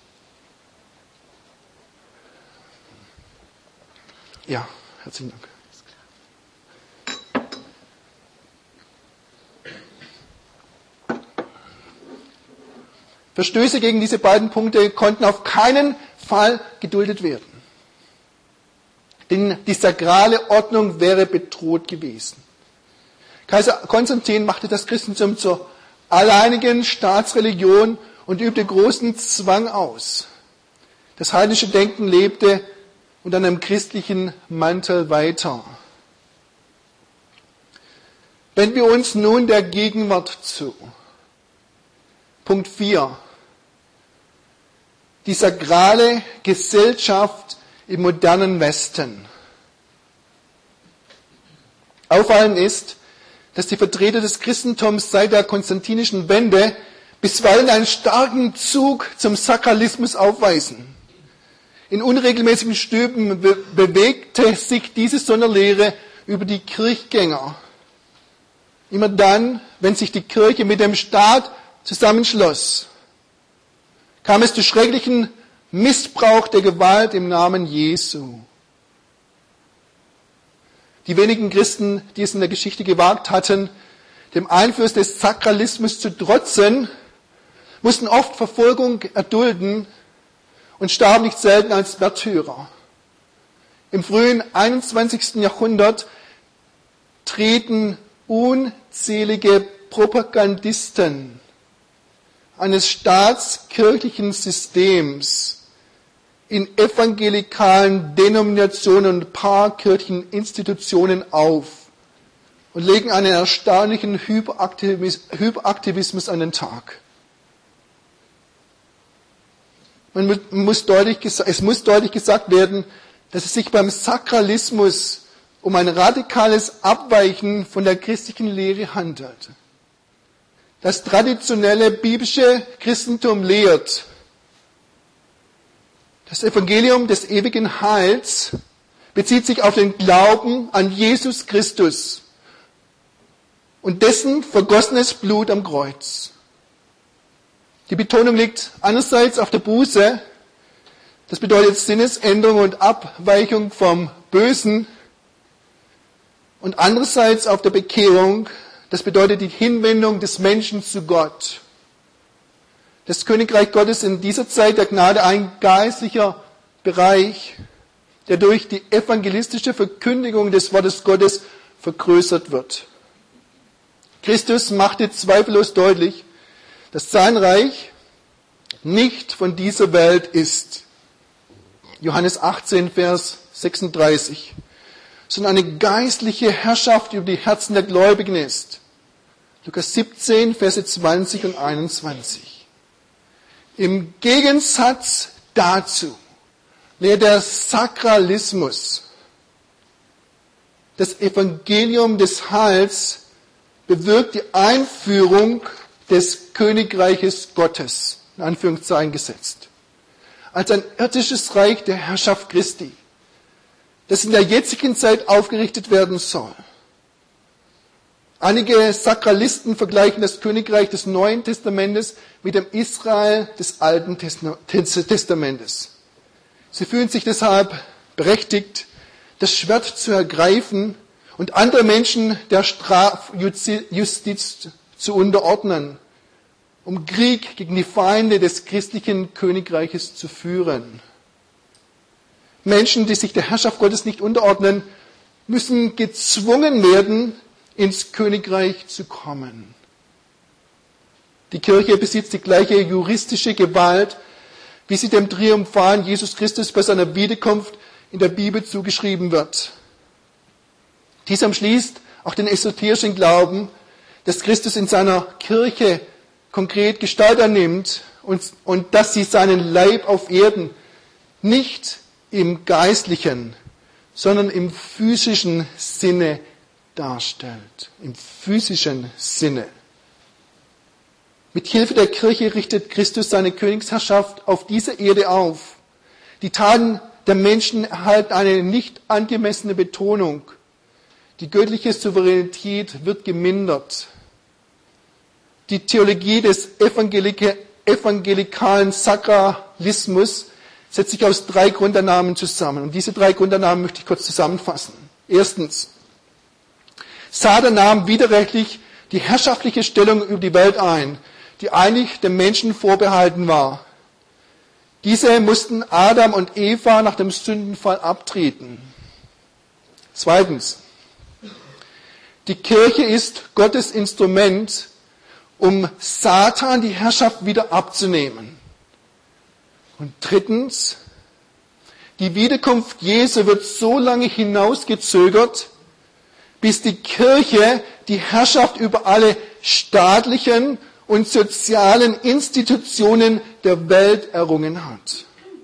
Ja, herzlichen Dank. Verstöße gegen diese beiden Punkte konnten auf keinen Fall geduldet werden. Denn die sakrale Ordnung wäre bedroht gewesen. Kaiser Konstantin machte das Christentum zur alleinigen Staatsreligion und übte großen Zwang aus. Das heidnische Denken lebte unter einem christlichen Mantel weiter. Wenden wir uns nun der Gegenwart zu. Punkt vier. Die sakrale Gesellschaft im modernen Westen. Auffallend ist, dass die Vertreter des Christentums seit der konstantinischen Wende bisweilen einen starken Zug zum Sakralismus aufweisen. In unregelmäßigen Stüben be- bewegte sich diese Sonderlehre über die Kirchgänger. Immer dann, wenn sich die Kirche mit dem Staat zusammenschloss, kam es zu schrecklichen Missbrauch der Gewalt im Namen Jesu. Die wenigen Christen, die es in der Geschichte gewagt hatten, dem Einfluss des Sakralismus zu trotzen, mussten oft Verfolgung erdulden und starben nicht selten als Märtyrer. Im frühen einundzwanzigsten Jahrhundert treten unzählige Propagandisten eines staatskirchlichen Systems in evangelikalen Denominationen und pfarrkirchlichen Institutionen auf und legen einen erstaunlichen Hyperaktivismus an den Tag. Man muss deutlich, es muss deutlich gesagt werden, dass es sich beim Sakralismus um ein radikales Abweichen von der christlichen Lehre handelt. Das traditionelle biblische Christentum lehrt, das Evangelium des ewigen Heils bezieht sich auf den Glauben an Jesus Christus und dessen vergossenes Blut am Kreuz. Die Betonung liegt einerseits auf der Buße, das bedeutet Sinnesänderung und Abweichung vom Bösen, und andererseits auf der Bekehrung, das bedeutet die Hinwendung des Menschen zu Gott. Das Königreich Gottes in dieser Zeit der Gnade ein geistlicher Bereich, der durch die evangelistische Verkündigung des Wortes Gottes vergrößert wird. Christus machte zweifellos deutlich, dass sein Reich nicht von dieser Welt ist. Johannes achtzehn, Vers sechsunddreißig. Sondern eine geistliche Herrschaft über die Herzen der Gläubigen ist. Lukas siebzehn, Verse zwanzig und einundzwanzig. Im Gegensatz dazu lehrt der Sakralismus, das Evangelium des Heils bewirkt die Einführung des Königreiches Gottes, in Anführungszeichen gesetzt, als ein irdisches Reich der Herrschaft Christi, das in der jetzigen Zeit aufgerichtet werden soll. Einige Sakralisten vergleichen das Königreich des Neuen Testamentes mit dem Israel des Alten Testamentes. Sie fühlen sich deshalb berechtigt, das Schwert zu ergreifen und andere Menschen der Strafjustiz zu unterordnen, um Krieg gegen die Feinde des christlichen Königreiches zu führen. Menschen, die sich der Herrschaft Gottes nicht unterordnen, müssen gezwungen werden, ins Königreich zu kommen. Die Kirche besitzt die gleiche juristische Gewalt, wie sie dem triumphalen Jesus Christus bei seiner Wiederkunft in der Bibel zugeschrieben wird. Dies umschließt auch den esoterischen Glauben, dass Christus in seiner Kirche konkret Gestalt annimmt und, und dass sie seinen Leib auf Erden nicht im geistlichen, sondern im physischen Sinne darstellt. Im physischen Sinne. Mit Hilfe der Kirche richtet Christus seine Königsherrschaft auf dieser Erde auf. Die Taten der Menschen erhalten eine nicht angemessene Betonung. Die göttliche Souveränität wird gemindert. Die Theologie des Evangelika- evangelikalen Sakralismus setzt sich aus drei Grundannahmen zusammen. Und diese drei Grundannahmen möchte ich kurz zusammenfassen. Erstens, Satan nahm widerrechtlich die herrschaftliche Stellung über die Welt ein, die eigentlich dem Menschen vorbehalten war. Diese mussten Adam und Eva nach dem Sündenfall abtreten. Zweitens, die Kirche ist Gottes Instrument, um Satan die Herrschaft wieder abzunehmen. Und drittens, die Wiederkunft Jesu wird so lange hinausgezögert, bis die Kirche die Herrschaft über alle staatlichen und sozialen Institutionen der Welt errungen hat.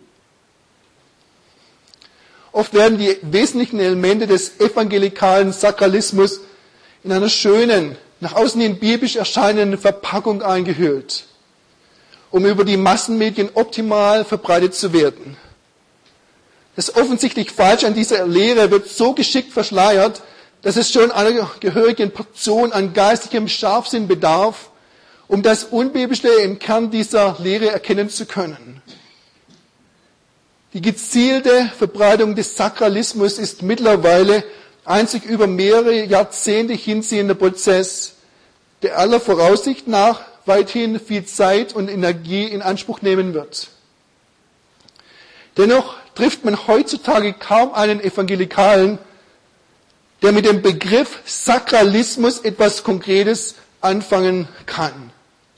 Oft werden die wesentlichen Elemente des evangelikalen Sakralismus in einer schönen, nach außen hin biblisch erscheinenden Verpackung eingehüllt, um über die Massenmedien optimal verbreitet zu werden. Das offensichtlich Falsche an dieser Lehre wird so geschickt verschleiert, dass es schon einer gehörigen Portion an geistigem Scharfsinn bedarf, um das Unbiblische im Kern dieser Lehre erkennen zu können. Die gezielte Verbreitung des Sakralismus ist mittlerweile ein sich über mehrere Jahrzehnte hinziehender Prozess, der aller Voraussicht nach weithin viel Zeit und Energie in Anspruch nehmen wird. Dennoch trifft man heutzutage kaum einen Evangelikalen, der mit dem Begriff Sakralismus etwas Konkretes anfangen kann.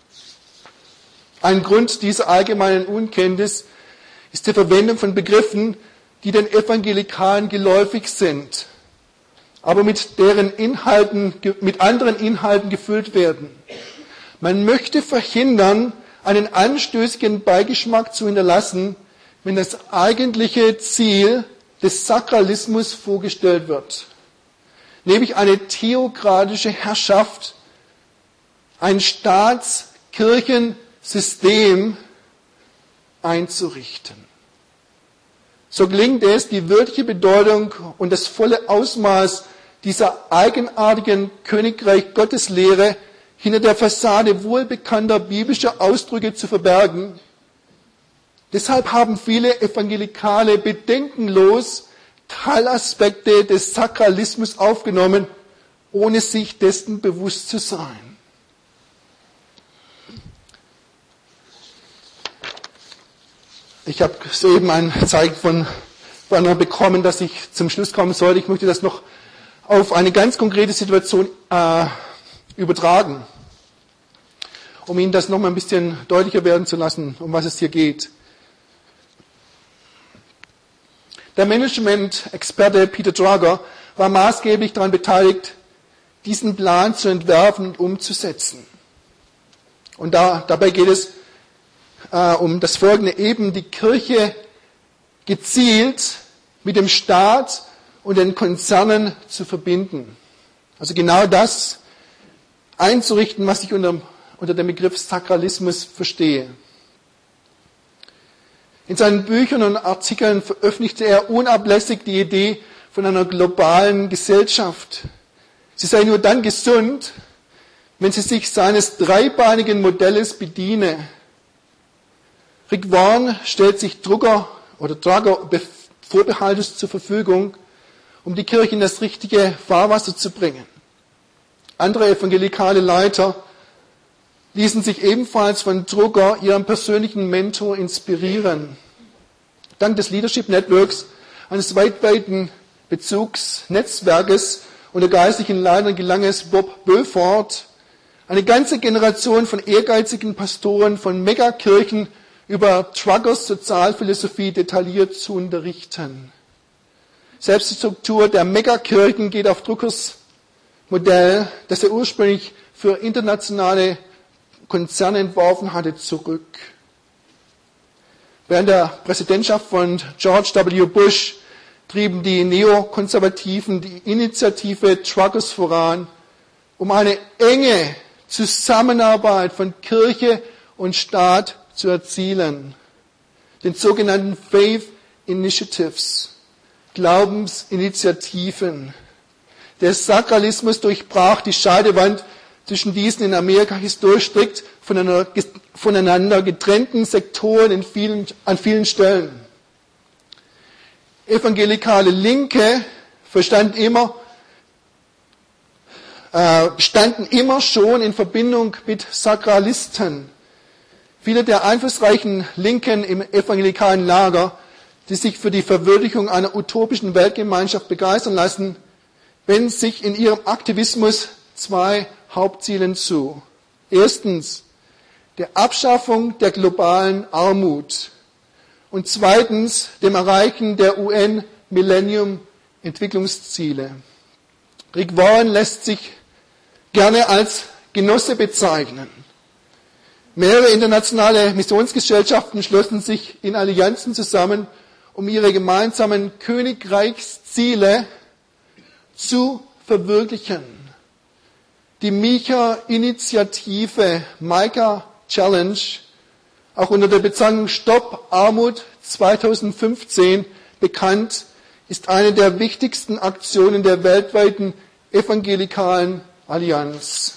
Ein Grund dieser allgemeinen Unkenntnis ist die Verwendung von Begriffen, die den Evangelikalen geläufig sind, aber mit deren Inhalten, mit anderen Inhalten gefüllt werden. Man möchte verhindern, einen anstößigen Beigeschmack zu hinterlassen, wenn das eigentliche Ziel des Sakralismus vorgestellt wird, nämlich eine theokratische Herrschaft, ein Staats-Kirchensystem einzurichten. So gelingt es, die wirkliche Bedeutung und das volle Ausmaß dieser eigenartigen Königreich-Gottes-Lehre hinter der Fassade wohlbekannter biblischer Ausdrücke zu verbergen. Deshalb haben viele Evangelikale bedenkenlos Teilaspekte des Sakralismus aufgenommen, ohne sich dessen bewusst zu sein. Ich habe soeben ein Zeichen von Werner bekommen, dass ich zum Schluss kommen sollte. Ich möchte das noch auf eine ganz konkrete Situation äh, übertragen, um Ihnen das noch mal ein bisschen deutlicher werden zu lassen, um was es hier geht. Der Management-Experte Peter Drucker war maßgeblich daran beteiligt, diesen Plan zu entwerfen und umzusetzen. Und da, dabei geht es äh, um das Folgende, eben die Kirche gezielt mit dem Staat und den Konzernen zu verbinden. Also genau das einzurichten, was ich unter, unter dem Begriff Sakralismus verstehe. In seinen Büchern und Artikeln veröffentlichte er unablässig die Idee von einer globalen Gesellschaft. Sie sei nur dann gesund, wenn sie sich seines dreibeinigen Modells bediene. Rick Warren stellt sich Drucker oder Drucker vorbehaltlos zur Verfügung, um die Kirche in das richtige Fahrwasser zu bringen. Andere evangelikale Leiter ließen sich ebenfalls von Drucker, ihrem persönlichen Mentor, inspirieren. Dank des Leadership Networks, eines weltweiten Bezugsnetzwerkes und der geistlichen Leitern gelang es Bob Beaufort, eine ganze Generation von ehrgeizigen Pastoren von Megakirchen über Truckers Sozialphilosophie detailliert zu unterrichten. Selbst die Struktur der Megakirchen geht auf Druckers Modell, das er ursprünglich für internationale Konzerne entworfen hatte, zurück. Während der Präsidentschaft von George W. Bush trieben die Neokonservativen die Initiative Truckers voran, um eine enge Zusammenarbeit von Kirche und Staat zu erzielen. Den sogenannten Faith Initiatives, Glaubensinitiativen. Der Sakralismus durchbrach die Scheidewand zwischen diesen in Amerika historisch strikt voneinander getrennten Sektoren in vielen, an vielen Stellen. Evangelikale Linke verstand immer, äh, standen immer schon in Verbindung mit Sakralisten. Viele der einflussreichen Linken im evangelikalen Lager, die sich für die Verwirklichung einer utopischen Weltgemeinschaft begeistern lassen, wenden sich in ihrem Aktivismus zwei Hauptzielen zu. Erstens, der Abschaffung der globalen Armut. Und zweitens, dem Erreichen der U N-Millennium-Entwicklungsziele. Rick Warren lässt sich gerne als Genosse bezeichnen. Mehrere internationale Missionsgesellschaften schlossen sich in Allianzen zusammen, um ihre gemeinsamen Königreichsziele zu verwirklichen. Die Micha-Initiative, Micah Challenge, auch unter der Bezeichnung Stopp Armut zweitausendfünfzehn bekannt, ist eine der wichtigsten Aktionen der weltweiten evangelikalen Allianz.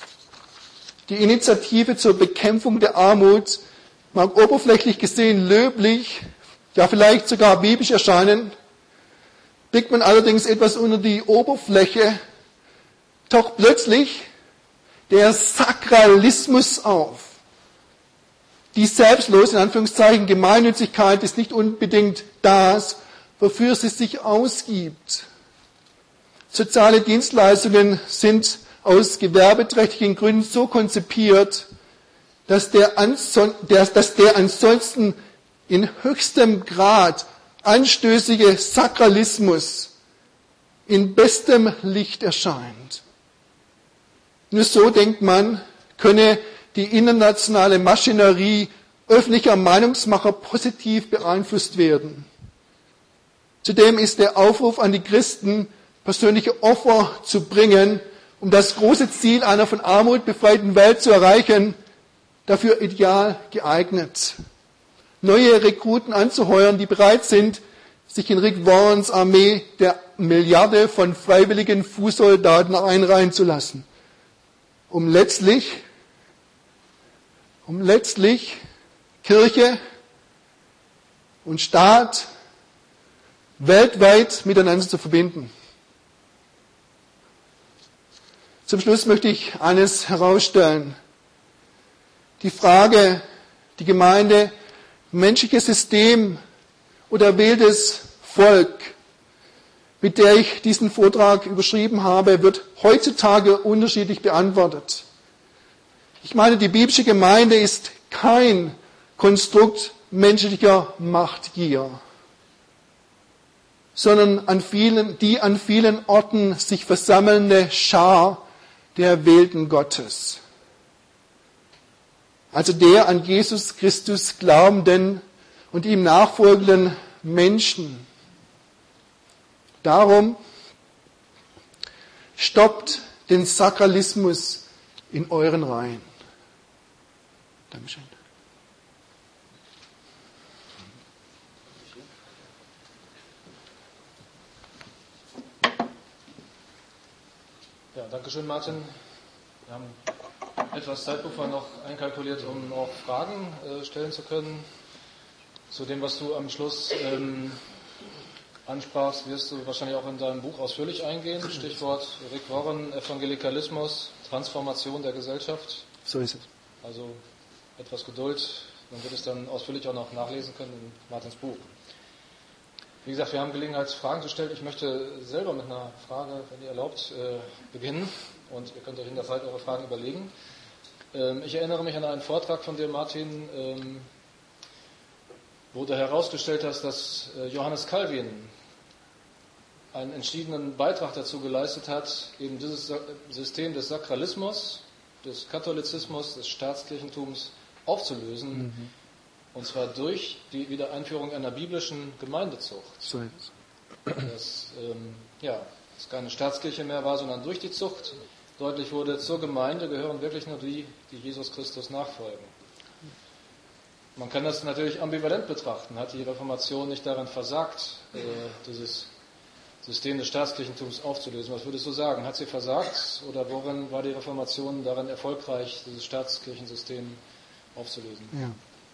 Die Initiative zur Bekämpfung der Armut mag oberflächlich gesehen löblich, ja vielleicht sogar biblisch erscheinen, blickt man allerdings etwas unter die Oberfläche, taucht plötzlich der Sakralismus auf. Die selbstlose, in Anführungszeichen, Gemeinnützigkeit ist nicht unbedingt das, wofür sie sich ausgibt. Soziale Dienstleistungen sind aus gewerbeträchtigen Gründen so konzipiert, dass der, anson- der, dass der ansonsten in höchstem Grad anstößige Sakralismus in bestem Licht erscheint. Nur so denkt man, könne die internationale Maschinerie öffentlicher Meinungsmacher positiv beeinflusst werden. Zudem ist der Aufruf an die Christen, persönliche Opfer zu bringen, um das große Ziel einer von Armut befreiten Welt zu erreichen, dafür ideal geeignet. Neue Rekruten anzuheuern, die bereit sind, sich in Rick Warrens Armee der Milliarde von freiwilligen Fußsoldaten einreihen zu lassen, um letztlich, um letztlich Kirche und Staat weltweit miteinander zu verbinden. Zum Schluss möchte ich eines herausstellen. Die Frage, die Gemeinde, menschliches System oder erwähltes Volk, mit der ich diesen Vortrag überschrieben habe, wird heutzutage unterschiedlich beantwortet. Ich meine, die biblische Gemeinde ist kein Konstrukt menschlicher Machtgier, sondern an vielen, die an vielen Orten sich versammelnde Schar der Erwählten Gottes. Also der an Jesus Christus glaubenden und ihm nachfolgenden Menschen. Darum stoppt den Sakralismus in euren Reihen. Dankeschön.
Ja, danke schön, Martin. Wir haben etwas Zeitpuffer noch einkalkuliert, um auch Fragen äh, stellen zu können. Zu dem, was du am Schluss ähm, ansprachst, wirst du wahrscheinlich auch in deinem Buch ausführlich eingehen. Stichwort Rick Warren, Evangelikalismus, Transformation der Gesellschaft.
So ist es.
Also etwas Geduld, man wird es dann ausführlich auch noch nachlesen können in Martins Buch. Wie gesagt, wir haben Gelegenheit, Fragen zu stellen. Ich möchte selber mit einer Frage, wenn ihr erlaubt, äh, beginnen. Und ihr könnt euch in der Zeit eure Fragen überlegen. Ähm, ich erinnere mich an einen Vortrag von dir, Martin, ähm, wo du herausgestellt hast, dass äh, Johannes Calvin einen entschiedenen Beitrag dazu geleistet hat, eben dieses System des Sakralismus, des Katholizismus, des Staatskirchentums aufzulösen. Mhm. Und zwar durch die Wiedereinführung einer biblischen Gemeindezucht.
So ist
es. Das, ähm, ja, es keine Staatskirche mehr war, sondern durch die Zucht deutlich wurde, zur Gemeinde gehören wirklich nur die, die Jesus Christus nachfolgen. Man kann das natürlich ambivalent betrachten. Hat die Reformation nicht darin versagt, äh, dieses System des Staatskirchentums aufzulösen? Was würdest du sagen? Hat sie versagt oder worin war die Reformation darin erfolgreich, dieses Staatskirchensystem aufzulösen?
Ja.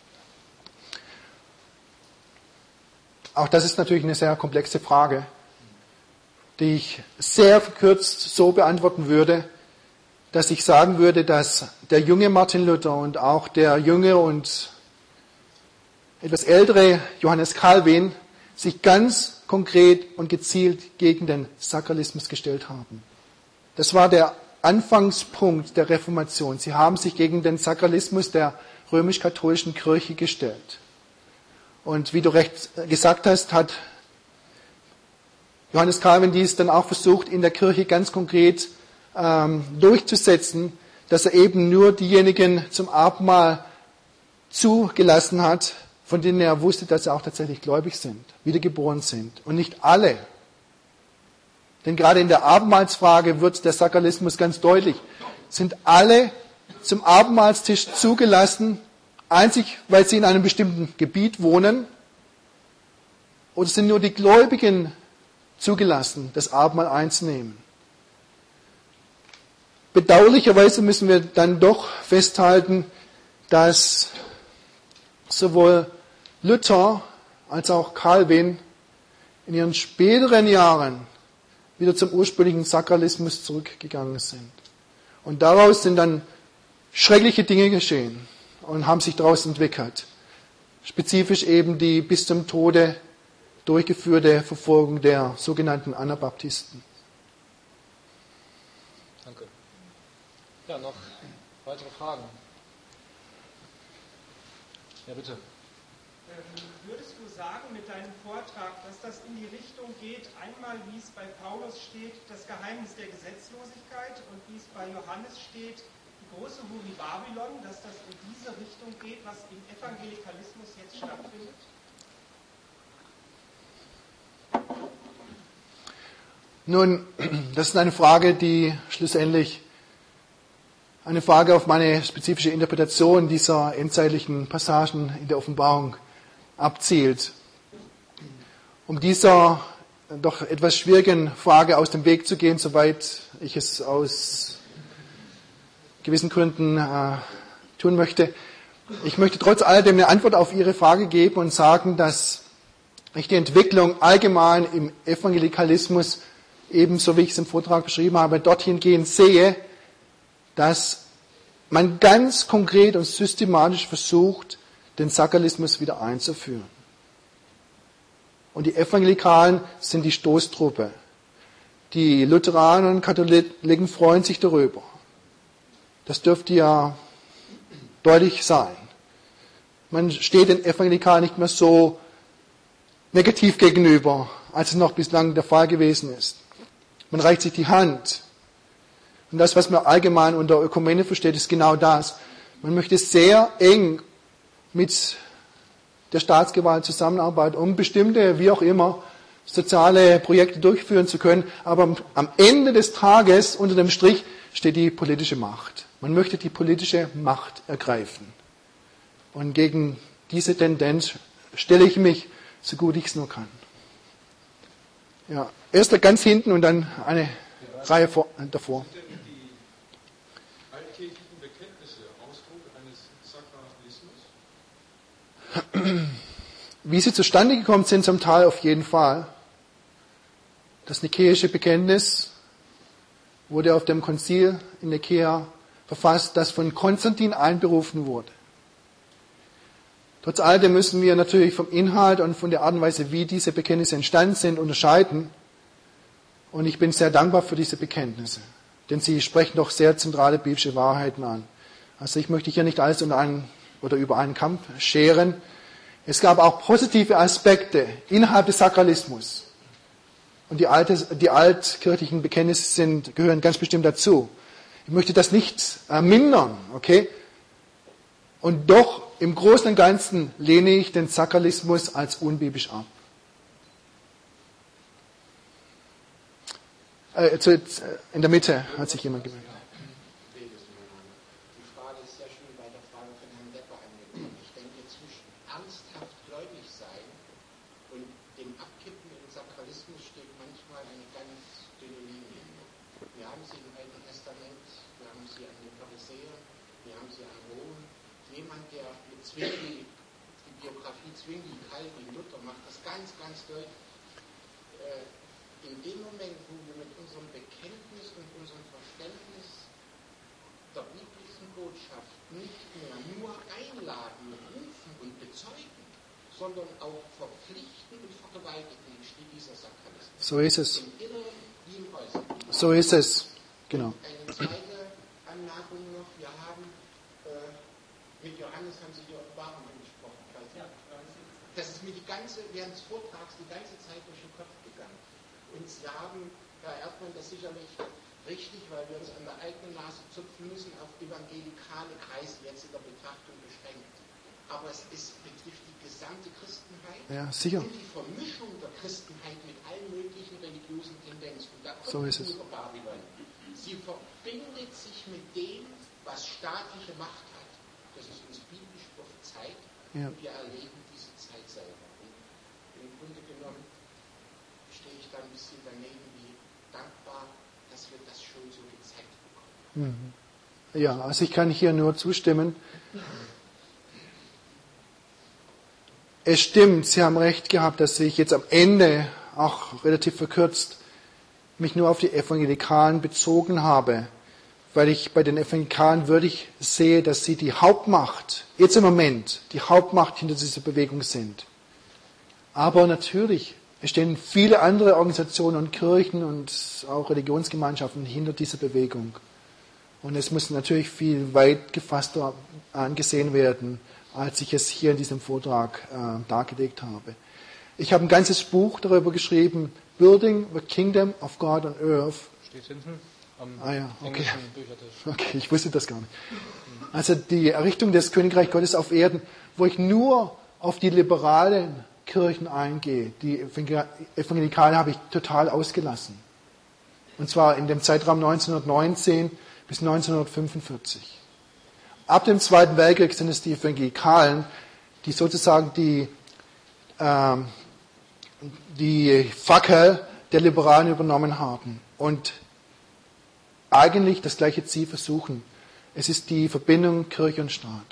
Auch das ist natürlich eine sehr komplexe Frage, die ich sehr verkürzt so beantworten würde, dass ich sagen würde, dass der junge Martin Luther und auch der junge und etwas ältere Johannes Calvin sich ganz konkret und gezielt gegen den Sakralismus gestellt haben. Das war der Anfangspunkt der Reformation. Sie haben sich gegen den Sakralismus der römisch-katholischen Kirche gestellt. Und wie du recht gesagt hast, hat Johannes Calvin dies dann auch versucht, in der Kirche ganz konkret ähm, durchzusetzen, dass er eben nur diejenigen zum Abendmahl zugelassen hat, von denen er wusste, dass sie auch tatsächlich gläubig sind, wiedergeboren sind. Und nicht alle. Denn gerade in der Abendmahlsfrage wird der Sakralismus ganz deutlich. Sind alle zum Abendmahlstisch zugelassen, einzig weil sie in einem bestimmten Gebiet wohnen? Oder sind nur die Gläubigen zugelassen, das Abendmahl einzunehmen? Bedauerlicherweise müssen wir dann doch festhalten, dass sowohl Luther als auch Calvin in ihren späteren Jahren wieder zum ursprünglichen Sakralismus zurückgegangen sind. Und daraus sind dann schreckliche Dinge geschehen und haben sich daraus entwickelt. Spezifisch eben die bis zum Tode durchgeführte Verfolgung der sogenannten Anabaptisten.
Danke. Ja, noch weitere Fragen? Ja, bitte.
Würdest du sagen mit deinem Vortrag, dass das in die Richtung geht, einmal wie es bei Paulus steht, das Geheimnis der Gesetzlosigkeit und wie es bei Johannes steht, die große Hure Babylon, dass das in diese Richtung geht, was im Evangelikalismus jetzt stattfindet?
Nun, das ist eine Frage, die schlussendlich eine Frage auf meine spezifische Interpretation dieser endzeitlichen Passagen in der Offenbarung abzielt. Um dieser doch etwas schwierigen Frage aus dem Weg zu gehen, soweit ich es aus gewissen Gründen äh, tun möchte. Ich möchte trotz alledem eine Antwort auf Ihre Frage geben und sagen, dass ich die Entwicklung allgemein im Evangelikalismus, ebenso wie ich es im Vortrag beschrieben habe, dorthin gehen sehe, dass man ganz konkret und systematisch versucht, den Sakralismus wieder einzuführen. Und die Evangelikalen sind die Stoßtruppe. Die Lutheraner und Katholiken freuen sich darüber. Das dürfte ja deutlich sein. Man steht den Evangelikalen nicht mehr so negativ gegenüber, als es noch bislang der Fall gewesen ist. Man reicht sich die Hand. Und das, was man allgemein unter Ökumene versteht, ist genau das. Man möchte sehr eng mit der Staatsgewalt zusammenarbeiten, um bestimmte, wie auch immer, soziale Projekte durchführen zu können. Aber am Ende des Tages, unter dem Strich, steht die politische Macht. Man möchte die politische Macht ergreifen. Und gegen diese Tendenz stelle ich mich, so gut ich es nur kann. Ja, erst ganz hinten und dann eine Reihe vor, davor.
Sind denn die altkirchlichen Bekenntnisse Ausdruck eines Sakralismus?
Wie sie zustande gekommen sind, zum Teil auf jeden Fall. Das nikäische Bekenntnis wurde auf dem Konzil in Nikäa verfasst, das von Konstantin einberufen wurde. Trotz alledem müssen wir natürlich vom Inhalt und von der Art und Weise, wie diese Bekenntnisse entstanden sind, unterscheiden. Und ich bin sehr dankbar für diese Bekenntnisse, denn sie sprechen doch sehr zentrale biblische Wahrheiten an. Also ich möchte hier nicht alles unter einen oder über einen Kamm scheren. Es gab auch positive Aspekte innerhalb des Sakralismus. Und die, alte, die altkirchlichen Bekenntnisse sind, gehören ganz bestimmt dazu. Ich möchte das nicht äh, mindern, okay? Und doch im Großen und Ganzen lehne ich den Sakralismus als unbiblisch ab. Äh, zu, in der Mitte hat sich jemand gemeldet.
Die Frage ist ja schon bei der Frage von Herrn Depper angekommen. Ich denke, zwischen ernsthaft gläubig sein und dem Abkippen im Sakralismus steht manchmal eine ganz dünne Linie. Wir haben sie im Alten Testament, wir haben sie an den Pharisäern, wir haben sie an Rom. Jemand, der mit Zwingli, die Biografie Zwingli, Calvin, Luther macht das ganz, ganz deutlich. In dem Moment, wo wir mit unserem Bekenntnis und unserem Verständnis der biblischen Botschaft nicht mehr nur einladen, rufen und bezeugen, sondern auch verpflichten und vergewaltigen, steht dieser Sakralismus.
So ist es.
Im Inneren wie im Äußeren.
So ist es. Genau.
Eine zweite Anmerkung noch. Wir haben äh, mit Johannes haben Sie die Offenbarung angesprochen. Das ist mir die ganze, während des Vortrags die ganze Zeit durch den Kopf gegangen. Und Sie haben, Herr Erdmann, das sicherlich richtig, weil wir uns an der eigenen Nase zupfen müssen, auf evangelikale Kreise jetzt in der Betrachtung beschränkt. Aber es ist, betrifft die gesamte Christenheit
Ja, sicher.
und die Vermischung der Christenheit mit allen möglichen religiösen Tendenzen. Und da kommt
So ist es.
über Babylon. Sie verbindet sich mit dem, was staatliche Macht hat. Das ist uns biblisch prophezeit.
Ja.
Wir erleben diese Zeit selber. Und im Grunde genommen stehe ich da ein bisschen daneben, wie dankbar, dass wir das schon so gezeigt bekommen.
Ja, also ich kann hier nur zustimmen. Es stimmt, Sie haben recht gehabt, dass ich jetzt am Ende, auch relativ verkürzt, mich nur auf die Evangelikalen bezogen habe, weil ich bei den Evangelikalen würdig sehe, dass sie die Hauptmacht, jetzt im Moment, die Hauptmacht hinter dieser Bewegung sind. Aber natürlich, es stehen viele andere Organisationen und Kirchen und auch Religionsgemeinschaften hinter dieser Bewegung. Und es muss natürlich viel weit gefasster angesehen werden, als ich es hier in diesem Vortrag äh, dargelegt habe. Ich habe ein ganzes Buch darüber geschrieben, Building the Kingdom of God on Earth.
Steht hinten am
Ah ja, okay.
englischen Büchertisch.
Okay, ich wusste das gar nicht. Also die Errichtung des Königreich Gottes auf Erden, wo ich nur auf die liberalen Kirchen eingehe. Die Evangelikale habe ich total ausgelassen. Und zwar in dem Zeitraum neunzehnhundertneunzehn bis neunzehnhundertfünfundvierzig. Ab dem Zweiten Weltkrieg sind es die Evangelikalen, die sozusagen die, ähm, die Fackel der Liberalen übernommen haben und eigentlich das gleiche Ziel versuchen. Es ist die Verbindung Kirche und Staat.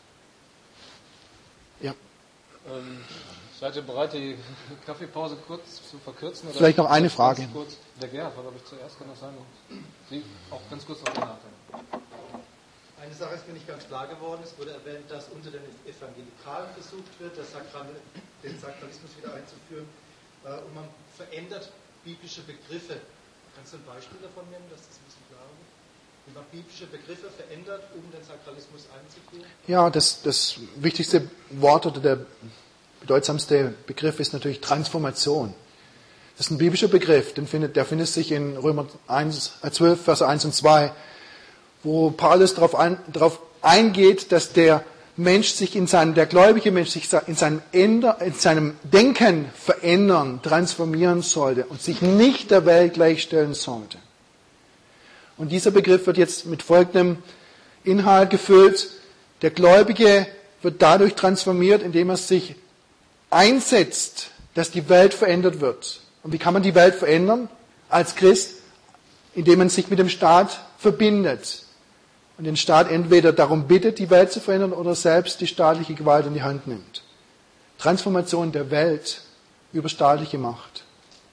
Ja.
Ähm, seid ihr bereit, die Kaffeepause kurz zu verkürzen? Oder
Vielleicht noch eine Frage.
Kurz, der Gerhard war, glaube ich, zuerst, kann das sein? Sie auch ganz kurz noch nachdenken.
Eine Sache ist mir nicht ganz klar geworden. Es wurde erwähnt, dass unter den Evangelikalen versucht wird, das Sakral, den Sakralismus wieder einzuführen. Äh, und man verändert biblische Begriffe. Kannst du ein Beispiel davon nennen, dass das ein bisschen klarer wird? Wie man biblische Begriffe verändert, um den Sakralismus einzuführen?
Ja, das, das wichtigste Wort oder der bedeutsamste Begriff ist natürlich Transformation. Das ist ein biblischer Begriff, den findet, der findet sich in Römer eins, zwölf, Verse eins und zwei, wo Paulus darauf, ein, darauf eingeht, dass der Mensch sich in seinem, der gläubige Mensch sich in seinem, Änder, in seinem Denken verändern, transformieren sollte und sich nicht der Welt gleichstellen sollte. Und dieser Begriff wird jetzt mit folgendem Inhalt gefüllt. Der Gläubige wird dadurch transformiert, indem er sich einsetzt, dass die Welt verändert wird. Und wie kann man die Welt verändern als Christ? Indem man sich mit dem Staat verbindet. Und den Staat entweder darum bittet, die Welt zu verändern, oder selbst die staatliche Gewalt in die Hand nimmt. Transformation der Welt über staatliche Macht.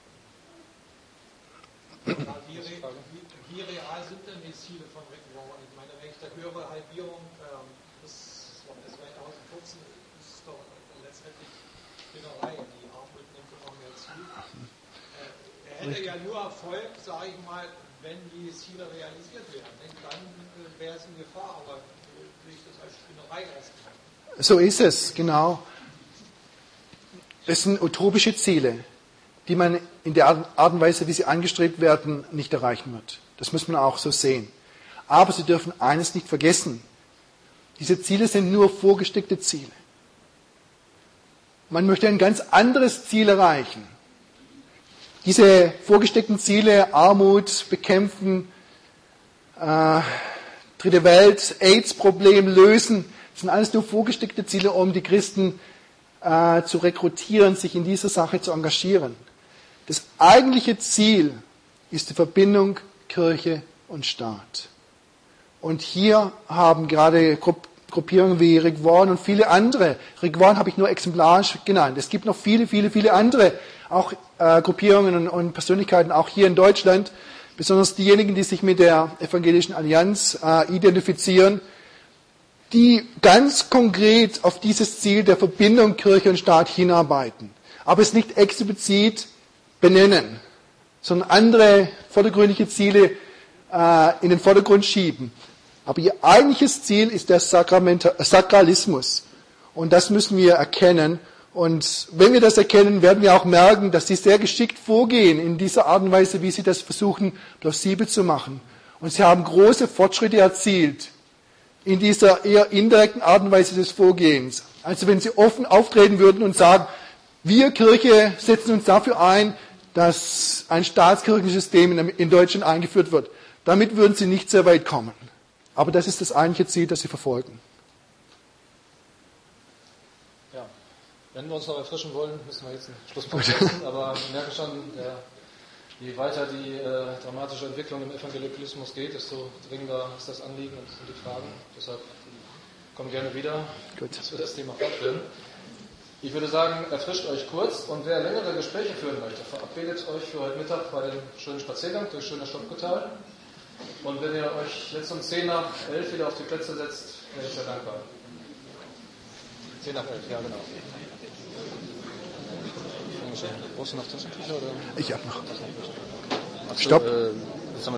Wie, re wie, wie real sind denn die Ziele von Rick Warren? Ich meine, wenn ich da höre, Halbierung ähm, bis zweitausendvierzehn ist es doch letztendlich Spinnerei. Die Armut nimmt immer mehr zu. Äh, er hätte ja nur Erfolg, sage ich mal, wenn die Ziele realisiert werden. Dann äh, wäre es in Gefahr, aber äh, will ich das als Spinnerei erstmal.
So ist es, genau. Es sind utopische Ziele, die man in der Art und Weise, wie sie angestrebt werden, nicht erreichen wird. Das muss man auch so sehen. Aber Sie dürfen eines nicht vergessen. Diese Ziele sind nur vorgesteckte Ziele. Man möchte ein ganz anderes Ziel erreichen. diese vorgesteckten Ziele, Armut bekämpfen, äh, Dritte Welt, AIDS-Problem lösen, das sind alles nur vorgesteckte Ziele, um die Christen äh, zu rekrutieren, sich in dieser Sache zu engagieren. Das eigentliche Ziel ist die Verbindung Kirche und Staat. Und hier haben gerade Gruppierungen wie Rick Warren und viele andere, Rick Warren habe ich nur exemplarisch genannt, es gibt noch viele, viele, viele andere auch äh, Gruppierungen und, und Persönlichkeiten, auch hier in Deutschland, besonders diejenigen, die sich mit der Evangelischen Allianz äh, identifizieren, die ganz konkret auf dieses Ziel der Verbindung Kirche und Staat hinarbeiten, aber es nicht explizit benennen, sondern andere vordergründige Ziele äh, in den Vordergrund schieben. Aber ihr eigentliches Ziel ist der Sakralismus. Und das müssen wir erkennen. Und wenn wir das erkennen, werden wir auch merken, dass sie sehr geschickt vorgehen in dieser Art und Weise, wie sie das versuchen, plausibel zu machen. Und sie haben große Fortschritte erzielt in dieser eher indirekten Art und Weise des Vorgehens. Also wenn sie offen auftreten würden und sagen, wir Kirche setzen uns dafür ein, dass ein Staatskirchensystem in, in Deutschland eingeführt wird. Damit würden sie nicht sehr weit kommen. Aber das ist das eigentliche Ziel, das sie verfolgen.
Ja, wenn wir uns noch erfrischen wollen, müssen wir jetzt einen Schlusspunkt setzen. Aber wir merken schon, der, je weiter die äh, dramatische Entwicklung im Evangelikalismus geht, desto dringender ist das Anliegen und sind die Fragen. Deshalb kommen gerne wieder, Gut. dass wir das Thema fortführen. Ich würde sagen, erfrischt euch kurz und wer längere Gespräche führen möchte, verabredet euch für heute Mittag bei dem schönen Spaziergang durch schönes Stocktal. Und wenn ihr euch jetzt um zehn nach elf wieder auf die Plätze setzt, wäre ich sehr dankbar. zehn nach elf, ja genau. Brauchst du noch Taschentücher? Oder?
Ich hab noch.
Achso,
Stopp.
Äh,